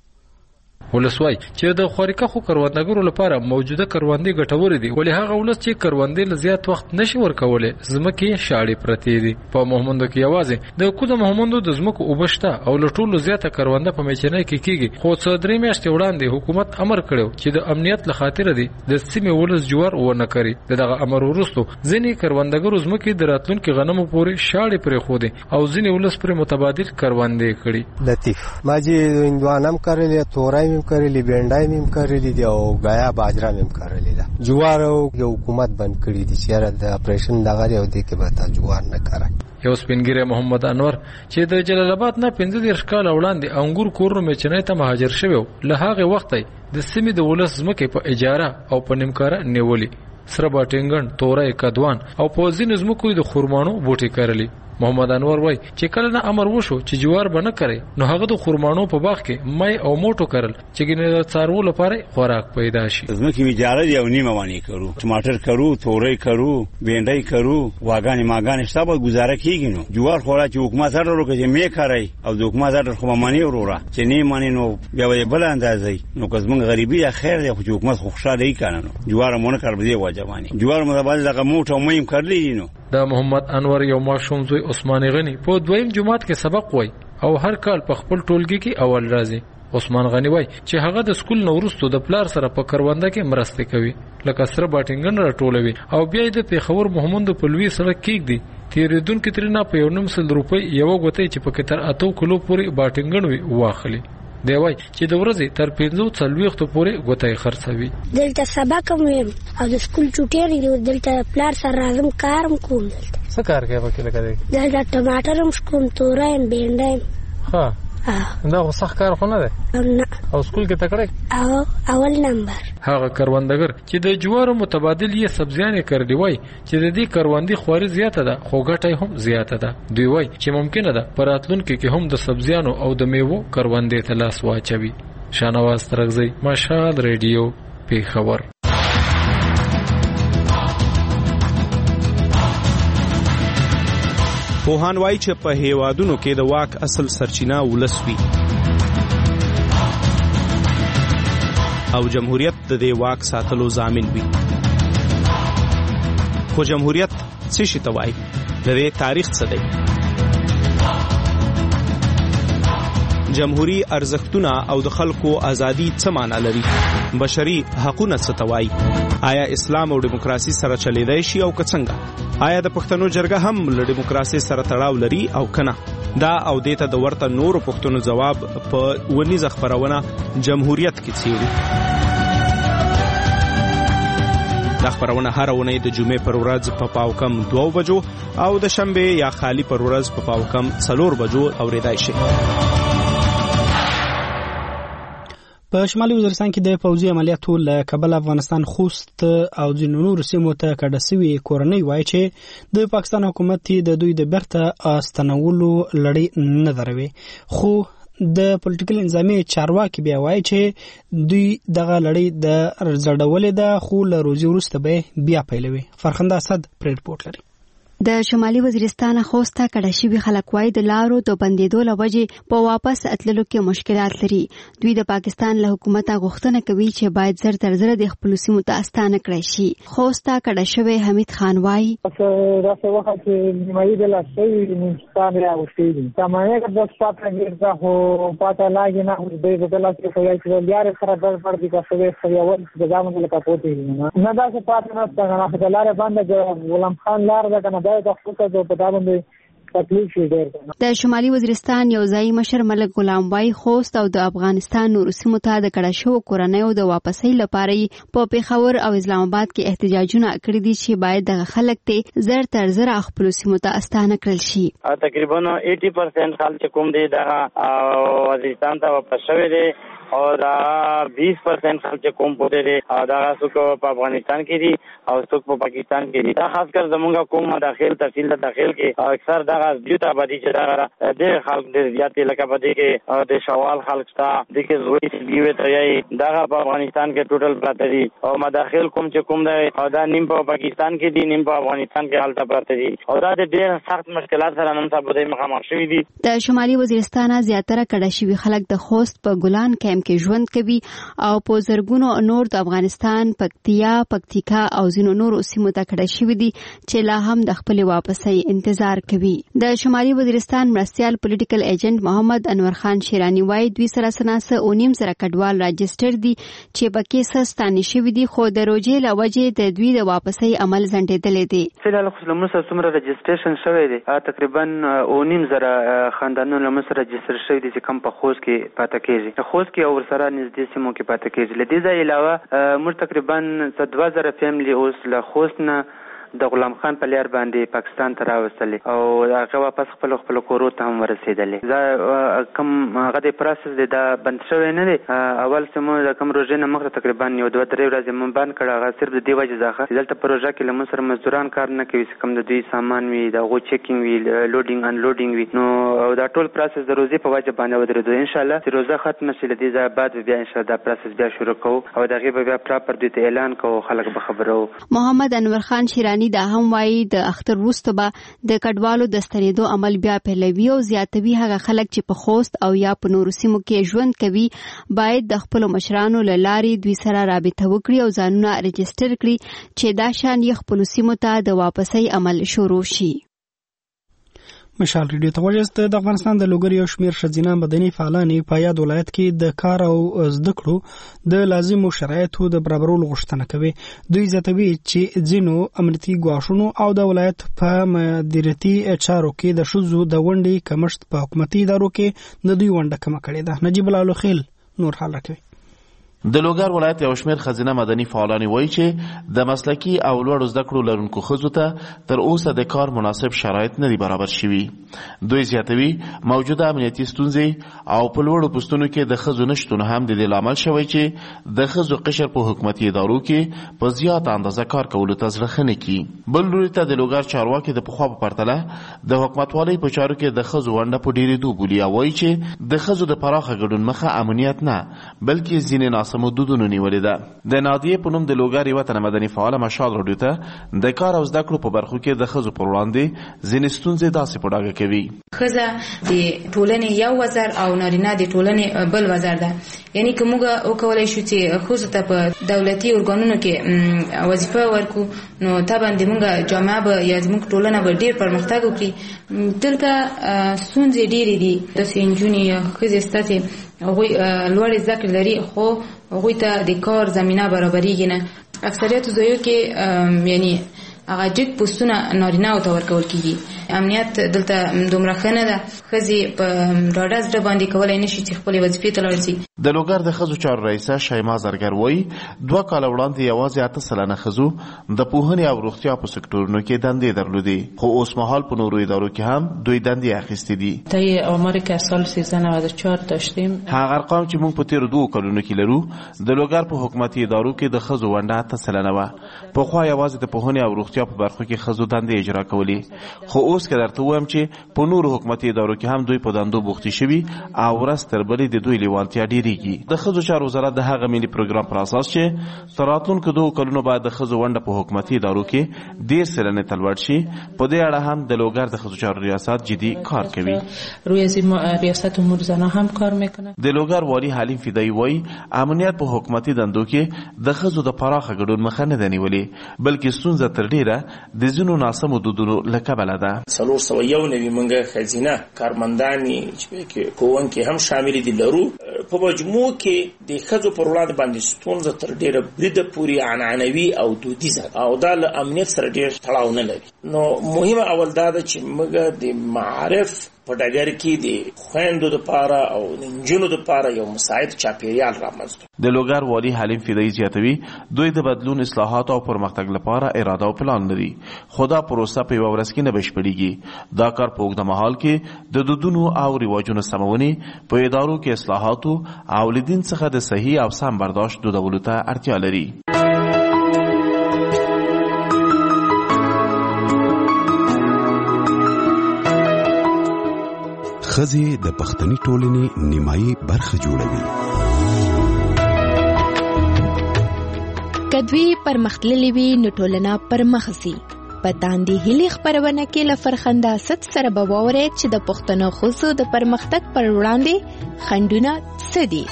Speaker 8: ولسوای چې د خوریکخو کروندګرو لپاره موجوده کروندې ګټورې دي، ولې هغه ولس چې کروندې له زیات وخت نشي ورکولای ځمکې شاړې پرتې دي. په محمدو کې یوازې د کوزه محمدو د ځمکو اوبشته او له ټولو زیاته کرونده په میچنۍ کې کیږي. خو څه درې میاشتې وړاندې حکومت امر کړو چې د امنیت له خاطر دي د سیمې ولس جوار ونه کړي. دغه امر وروسته ځینې کروندګرو ځمکې د راتلونکو غنمو پورې شاړې پرې خو دي او ځینې ولس پر متبادل کروندې کړي.
Speaker 14: لطیف ماجی هندوانم کړلې، تورای کړلې، بینډای مم کړلې دي او غیا باجرا مم کړلې ده. جوار او حکومت بند کړی دي چې د اپریشن دغه یو دی کې به تا جوار نه کړای.
Speaker 8: یو سپینګری محمد انور چې د جلال آباد نه 15 کال وړاندې انګور کورونو میچنۍ ته مهاجر شوی له هغه وخت د سیمې د ولس ځمکې په اجاره او په نیمکاره نیولې. سره باټینګن، تورای، کدوان او په ځینو ځمکو د خورمانو بوټي کرلې. محمد انور وای چې کله نه امر وشو چې جوار بنه کړي نو هغه د خورمانو په باغ کې مای او موټو کرل چې ګنې د څارو لپاره خوراک پیدا شي.
Speaker 16: زمکه می جاره دی او نیمه وانی کرو، ټماټر کرو، تورې کرو، بینډای کرو، واګانی ماګانی شتابه گزاره کیږي. نو جوار خورا چې حکومت سره ورکه چې می کړای او د حکومت سره خو مانی وروره چې نه مانی نو بیا وې بل اندازې نو کوم غریبي یا خیر دی خو حکومت خو خوشاله ای کنه. نو جوار مونږ کار به دی واجبانی جوار متبادل دغه موټو مې کړلی. نو
Speaker 8: د محمد انور یو ماشوم زوی عثمان غنی په دویم جماعت کې سبق وای او هر کال په خپل ټولګي کې اول راځي. عثمان غنی وای چې هغه د سکول نو وروسته د پلار سره په کرونده کې مرسته کوي لکه سره باټینګن راټولوي او بیا د پیښور محمد په لوی سره کېږي دي. تیریدونکو ترنه په 1.5 روپۍ یو غوته چې په کتر 8 کیلو پورې باټینګن وی واخلي. دی وای چې د ورځې تر 45 پورې غوته خرڅوي.
Speaker 24: دلته سبق مې او د سکول چټیری دلته پلار سره راځم کارم کوم.
Speaker 8: څه کار کوي وکیل کوي؟
Speaker 24: دلته ټماټر هم کوم، تورایم، بینډایم.
Speaker 8: ها
Speaker 4: دا خو سخت کار خو نه دی او سکول کې تکړه
Speaker 24: اول نمبر.
Speaker 23: هغه کروندګر چې د جوارو متبادل یې سبزیانې کړې وای چې د دې کروندې خواري زیاته ده خو ګټه هم زیاته ده. دوی وای چې ممکنه ده په راتلونکي کې هم د سبزیانو او د میوو کروندې ته لاس واچوي. شانواز ترغزی، مشال ریډیو، پیښور.
Speaker 6: پوهان وایي چې په هیوادونو کې د واک اصل سرچینه ولس وي او جمهوریت د دې واک ساتلو ضامن وي. خو جمهوریت څه شي ته وایي؟ د دې تاریخ څه دی؟ جمهوری ارزښتونه او د خلکو ازادي څه معنا لري؟ بشري حقوقونه څه ته وایي؟ آیا اسلام او دیموکراسي سره چلیدای شي او که څنګه؟ آیا د پښتنو جرګه هم له دیموکراسي سره تړاو لري او کنه؟ دا او دیته د ورته نورو پښتنو جواب په ونیزه خبرونه جمهوریت کې څیړي. دا خبرونه هر ونې د جمعې پر ورځ په پاوکم 2 بجو او د شنبه یا خالی پر ورځ په پاوکم 4 بجو اوریدای شي.
Speaker 7: په شمالي وزیرستان کې د پوځي عملیاتو له کبله افغانستان خوست او ځینو نورو سیمو ته کډه سوي کورنۍ وایي چې د پاکستان حکومت د دوی د بیرته استنولو لړۍ نه دروي. خو د پولیټیکل انظامي چارواکي بیا وایي چې دوی دغه لړۍ د زړولې ده خو له روزي وروسته به بیا پیلوي. فرخنده اسد پر رپورټ لري.
Speaker 3: د شمالي وزیرستان خوست ته کډه شوي خلک وایي د لارو د بندېدو له وجې په واپس اتللو کې مشکلات لري. دوی د پاکستان له حکومته غوښتنه کوي چې باید زر تر زره د خپلو سیمو ته استانه کړی شي. خوست ته کډه شوی حمید خان وایي
Speaker 18: داسې وخت چې نیمایي د لاس شوي نورستان راغوښتي دي سامانه که د پاته ګرځه خو پاته لاګې نه دوی د لاس کې خو یې چې لارې سره ګډوډ دي که شوی خریول د ځامن لکه پوتې نه داسې پاته نه څنګه نه د لارې باندې غلام خان لار ده کنه د
Speaker 3: شمالي وزیرستان یو ځای مشر ملک غلام وای خوست او د افغانستان نورو سیمو ته د کډه شوو کورنیو د واپسۍ لپاره په پیښور او اسلام آباد کې احتجاجونه کړي دي چې باید د خلک ته زر تر زر خپل سیمو ته استانه کړل شي.
Speaker 19: تقریبا 80% خلک کوم دي د وزیرستان ته واپس شوي دي او دا 20% خلک کوم پوره دي دا څوک په افغانستان کې دي او څوک په پاکستان کې دي. دا خاص کر زمونږ کوم داخل تحصیل داخل کې اکثر دا دیوت آبادی چې دا د خلک د زیات لکه په دې کې د شوال خلک تا د کې زوی دیوت راي دا په افغانستان کې ټوټل پراته دي او مداخل کوم چې کوم دا نیم په پاکستان کې دي نیم په افغانستان کې حالت پراته دي او دا د ډېر سخت مشکلات سره نن سبا د مخامخ شوي دي.
Speaker 3: د شمالي وزیرستان زیاتره کډه شوي خلک د خوست په ګلان کیمپ کې ژوند کوي او په زرګونو نور د افغانستان پکتیکا او ځینو نورو سیمو ته کډه شوي دي چې لا هم د خپل واپسۍ انتظار کوي. د شمالي وزیرستان مرستيال پولیټیکل ایجنټ محمد انور خان شیرانی وایي دوی سره سناسه 9.5 کډوال راجستر دي چې پکې سستانه شوي دي خو د روجې له وجې د دوی د واپسۍ عمل ځنډېدلې دي.
Speaker 25: فعلا خو لمسه څومره رجستریشن شوی دی تقریبا 9.5 خاندانونو لمسه رجستر شوی دي چې کم په خوست کې پاتې کېږي. خوست کې او سره نږدې سیمو کې پاتې کېږي. لدې ځای علاوه موږ تقریبا 2000 فیملی اوس له خوست نه د غلام خان په لار باندې پاکستان ته راوستل او هغه واپس خپل کورو ته هم ورسېدل. دا کوم هغه د پروسس دا بند شوی نه دی. اول سمو د کوم روزه نه مخ تقریبا 2-3 ورځې مون باندې کړه. هغه صرف د دی وجه ځخه دلته پروژه کې لمن سره مزدوران کار نه کوي کوم د دوی سامان وي د غو چیکینګ وي لوډینګ ان لوډینګ وي نو دا ټول پروسس د روزي په وجه باندې ودرېدو. ان شاء الله چې روزه ختم شي لدې ځای بعد بیا ان شاء الله دا پروسس بیا شروع کوو او دغه بیا پراپر دوی ته اعلان کوو خلک به خبرو.
Speaker 3: محمد انور خان شیرانی دا هم وایي د اختر وروسته به د کډوالو د ستنېدو عمل بیا پیلوي او زیاتوي. هغه خلک چې په خوست او یا په نورو سیمو کې ژوند کوي باید د خپل مشرانو له لارې دوی سره رابطه وکړي او ځانونه رجستر کړي چې دا شان یې خپل سیمو ته د واپسۍ عمل شروع شي.
Speaker 7: مشال ریډیو ته وایي د افغانستان د لوګر یو شمیر ښځینه مدني فعالان په یاد ولایت کې د کار او زده کړو د لازمو شرایطو د برابرولو غوښتنه کوي. دوی زیاتوي چې ځینو امنیتي ګواښونو او د ولایت په مدیریتي چارو کې د ښځو د ونډې کمښت په حکومتي ادارو کې د دوی ونډه کمه کړې ده. نجیب الله خیل نور حال راکوي.
Speaker 2: د لوګر ولایت یو شمېر ښځینه مدني فعالان وایي چې د مسلکي او لوړو زده کړو لرونکو ښځو ته تر اوسه د کار مناسب شرایط نه دي برابر شوي. دوی زیاتوي موجوده امنیتي ستونزې او په لوړو پوستونو کې د ښځو نشتون هم د دې لامل شوی چې د ښځو قشر په حکومتي ادارو کې په زیاته اندازه کار کولو ته زړه ښه نه کړي. بل لوري ته د لوګر چارواکي د پخوا په پرتله د حکومتوالۍ په چارو کې د ښځو ونډه په ډېرېدو بولي او وایي چې د ښځو د پراخه ګډون مخه امنیت نه بلکې ځینې ناسمو دودونو نیولې ده. د نادیې په نوم د لوګر یوه تنه مدني فعاله مشال راډیو ته د کار او زده کړو په برخو کې د ښځو پر وړاندې ځینې ستونزې داسې په ډاګه کوي.
Speaker 5: ښځه د ټولنې یو وزر او نارینه د ټولنې بل وزر ده. یعنی که موږ وکولی شو چې ښځو ته په دولتي ارګانونو کې وظیفه ورکو نو طبعا د موږ جامعه به یا زموږ ټولنه به ډېر پرمختګ وکړي. دلته ستونزې ډېرې دي. داسې نجونې یا ښځې ستاسې هغوی لوړې زده کړې لري خو هغوی ته د کار زمینه برابریږي نه. اکثریت ځایو کې یعنی هغه جګ پوستونه نارینه‌و ته ورکول کېږي. امنیت دلته دومره ښه نه ده. ښځې په ډاډه زړه باندې کولی نه شي چې خپلې وظیفې ته لاړ شي.
Speaker 2: د لوګر د ښځو چارو رئیسه شیما زرګر وایي 2 کاله وړاندې یوازې 8 سلنه ښځو د پوهنې او روغتیا په سکتورونو کې دندې درلودې خو اوس مهال په نورو ادارو کې هم دوی دندې اخیستې دي.
Speaker 11: طی آماری که سال 1394 داشتیم
Speaker 2: هغه ارقام چې موږ په تیرو 2 کلونو کې لرو د لوګر په حکومتي ادارو کې د ښځو ونډه 8 سلنه وه. پخوا یوازې د پوهنې او روغتیا په برخو کې ښځو دندې اجرا کولې خو اوس که درته ووایم چې په نورو حکومتي ادارو کې هم دوی په دندو بوختې شوي او ورځ تر بلې د دوی لیوالتیا ډېرېږي. د ښځو چارو وزارت د هغه ملي پروګرام پر اساس چې تر راتلونکو 2 کلونو بعد د ښځو ونډه په حکومتي ادارو کې 10 سلنې ته لوړ شي. په دې اړه هم د لوګر د ښځو چارو ریاست جدي کار کوي.
Speaker 11: روی ریاست امور زنان هم کار میکنه.
Speaker 2: د لوګر والی حلیم فدایی وایي امنیت په حکومتي دندو کې د ښځو د پراخه ګډون مخه نه ده نیولې بلکې ستونزه تر ډیره د ځینو ناسمو دودونو له کبله ده.
Speaker 21: 391 موږ ښځینه کارمندانې چې کوونکې هم شامل دي لرو. په مجموع کې د ښځو پر وړاندې باندې ستونزه تر ډیره بریده پورې عنعنوي او دودیزه او دا له امنیت سره ډیر تړاو نه لري. نو مهمه اول دا ده چې موږ د معارف په ډګر کې د خویندو لپاره او نجونو لپاره یو مساعد چاپیریال رامنځته.
Speaker 2: د لوګر والی حلیم فدایی زیاتوي دوی د بدلون اصلاحات او پرمختګ لپاره اراده او پلان لري خو دا پروسه په یوه ورځ کې نه بشپړېږي. دا کار په اوږده مهال کې د دودونو او رواجونو سمونې په ادارو کې اصلاحاتو او له دین څخه د صحیح او سم برداشت دودولو ته اړتیا لري.
Speaker 22: ښځې د پښتني ټولنې نیمایي برخه جوړوي.
Speaker 12: که دوی پرمختللې وي نو ټولنه پرمخ ځي. په داندې هیلې خپرونه کې له فرخنده ست سره به واورئ چې د پښتنو ښځو د پرمختګ پر وړاندې خنډونه څه دي.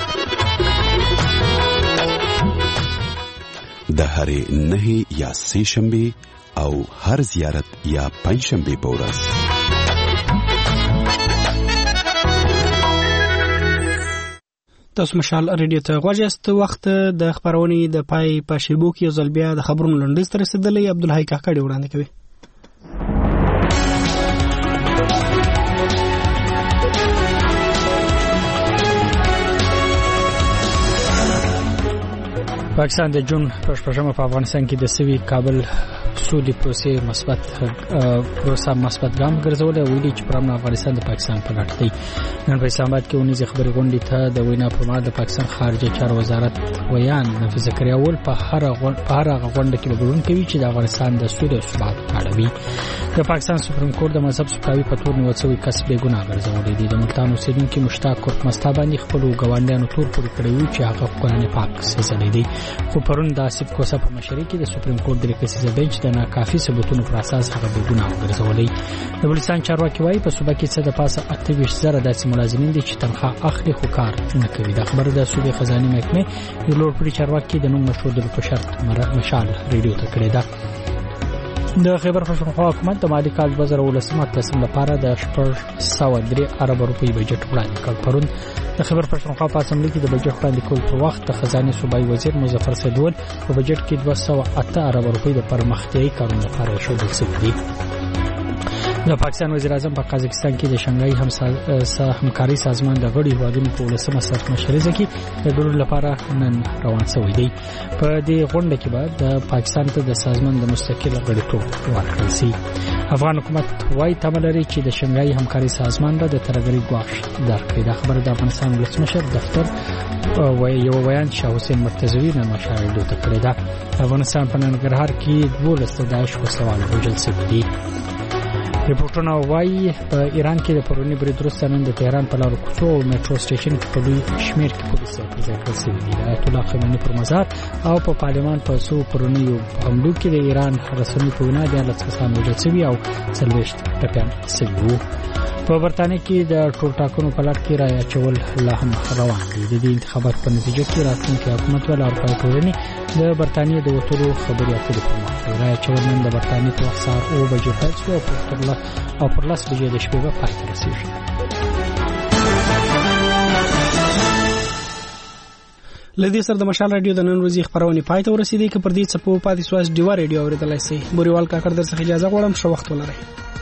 Speaker 22: د هرې 9 یا 3 شنبې او هر زیارت یا 5 شنبې په ورځ
Speaker 7: تاسو مشال ریډیو ته غوږ یاست. وخت د خبرونې د پای په شیبو کې یو ځل بیا د خبرونو لنډیز ته رسېدلی. عبدالحی کاکړي وړاندې کوي. پاکستان د جون پرشپشمه په افغانستان کې د سوي کابل سودی پروسې مثبت ګام ګرځول او ویلي چې پرمن افغانستان د پاکستان په ګټه دی. نن په اسلام آباد کې ونیزه خبري غونډې ته د وینا پر مهال د پاکستان خارجه چارو وزارت ویان نفیس زکریاول په هر غونډه کې ګډون کوي چې د افغانستان د سود او ثبات اړه وي. د پاکستان سپریم کورټ د مذهب سپکاوي په تور نیول کس بې ګناه ګرځولې دي. د ملتان اوسیدونکو مشتاق کورکمستا باندې خپل ګاونډیانو تور پورې کړی و چې هغه قرآن پاک سزلې دي. خو پرون د آصف کوسه په مشرۍ کې د سپریم کورټ د کسیزه بنچ د ناکافي ثبوتونو پر اساس هغه بې ګناه ګرځولې. د بلوچستان چارواکي وایي په صوبه کې څه د پاسه 28,000 داسې ملازمین دي چې تنخواه اخلي خو کار نه کوي. د خبره د صوبې خزانه محکمې د لوړ پوړي چارواکي د نوم مشهور په شرط مشال ریډیو ته کړی ده. د خیبر پښتونخوا حکومت د مالی کال 2018 لپاره د 403 ارب روپۍ بجټ وړاندې کړ. پرون د خیبر پښتونخوا په اسمبلی کې د بجټ وړاندې کول په وخت د خزانه صوبایي وزیر مظفر سیدول په بجټ کې 208 ارب روپۍ د پرمختیايي کارونو لپاره شامل شوي دي. د پاکستان وزیر اعظم په قزاقستان کې د شنغهای همکاري سازمان د غړي هیوادونو په ولسمه سرمشرزه کې د ګډون لپاره نن روان شوی دی. په دې غونډه کې به د پاکستان ته د سازمان د مستقل غړیتوب ورکړل شي. افغان حکومت وايي تمه لري چې د شنغهای همکاري سازمان را د ترګری ګواښ درکړي. دا خبره د افغانستان ولسمشر دفتر یو بیان شاه حسین مرتضوی نن مشاهده کړې ده. افغانستان په ننګرهار کې 12 داعش وسلوال وژل شوي دي. ریپورټونه وايي په ایران کې د پرونی برید وروسته نن د تهران په لارو کوڅو او میټرو سټیشن کې په لوی شمېر کې پولیس ځای کړل شوي دي. آیت الله خمیني پر مزار او په پارلمان په څو پرونیو حملو کې د ایران رسنیو په وینا 14 کسان وژل شوي او 40 ټپیان شوي وو. په برتانیې کې د ټولټاکنو په لړ کې رایه اچول لا هم روان دي. د دې انتخاباتو په نتیجه کې راتلونکي حکومت ول اروپایي ټولنې د برتانیې د وټولو خبري اترې په مخ کې رایه اچول نن د برتانیې په وخت سهار 9 بجې پیل شو او پر 10 بجې د شپې به پای ته رسیږي. لدې سره د مشال رادیو د نن ورځې خبرونه پای ته ورسېدې. که پر دې څه په پاتې سواس ډیوا رادیو اوریدلای شئ. بوريوال کاکړ در څخه اجازه غواړم. ښه وخت ولرئ.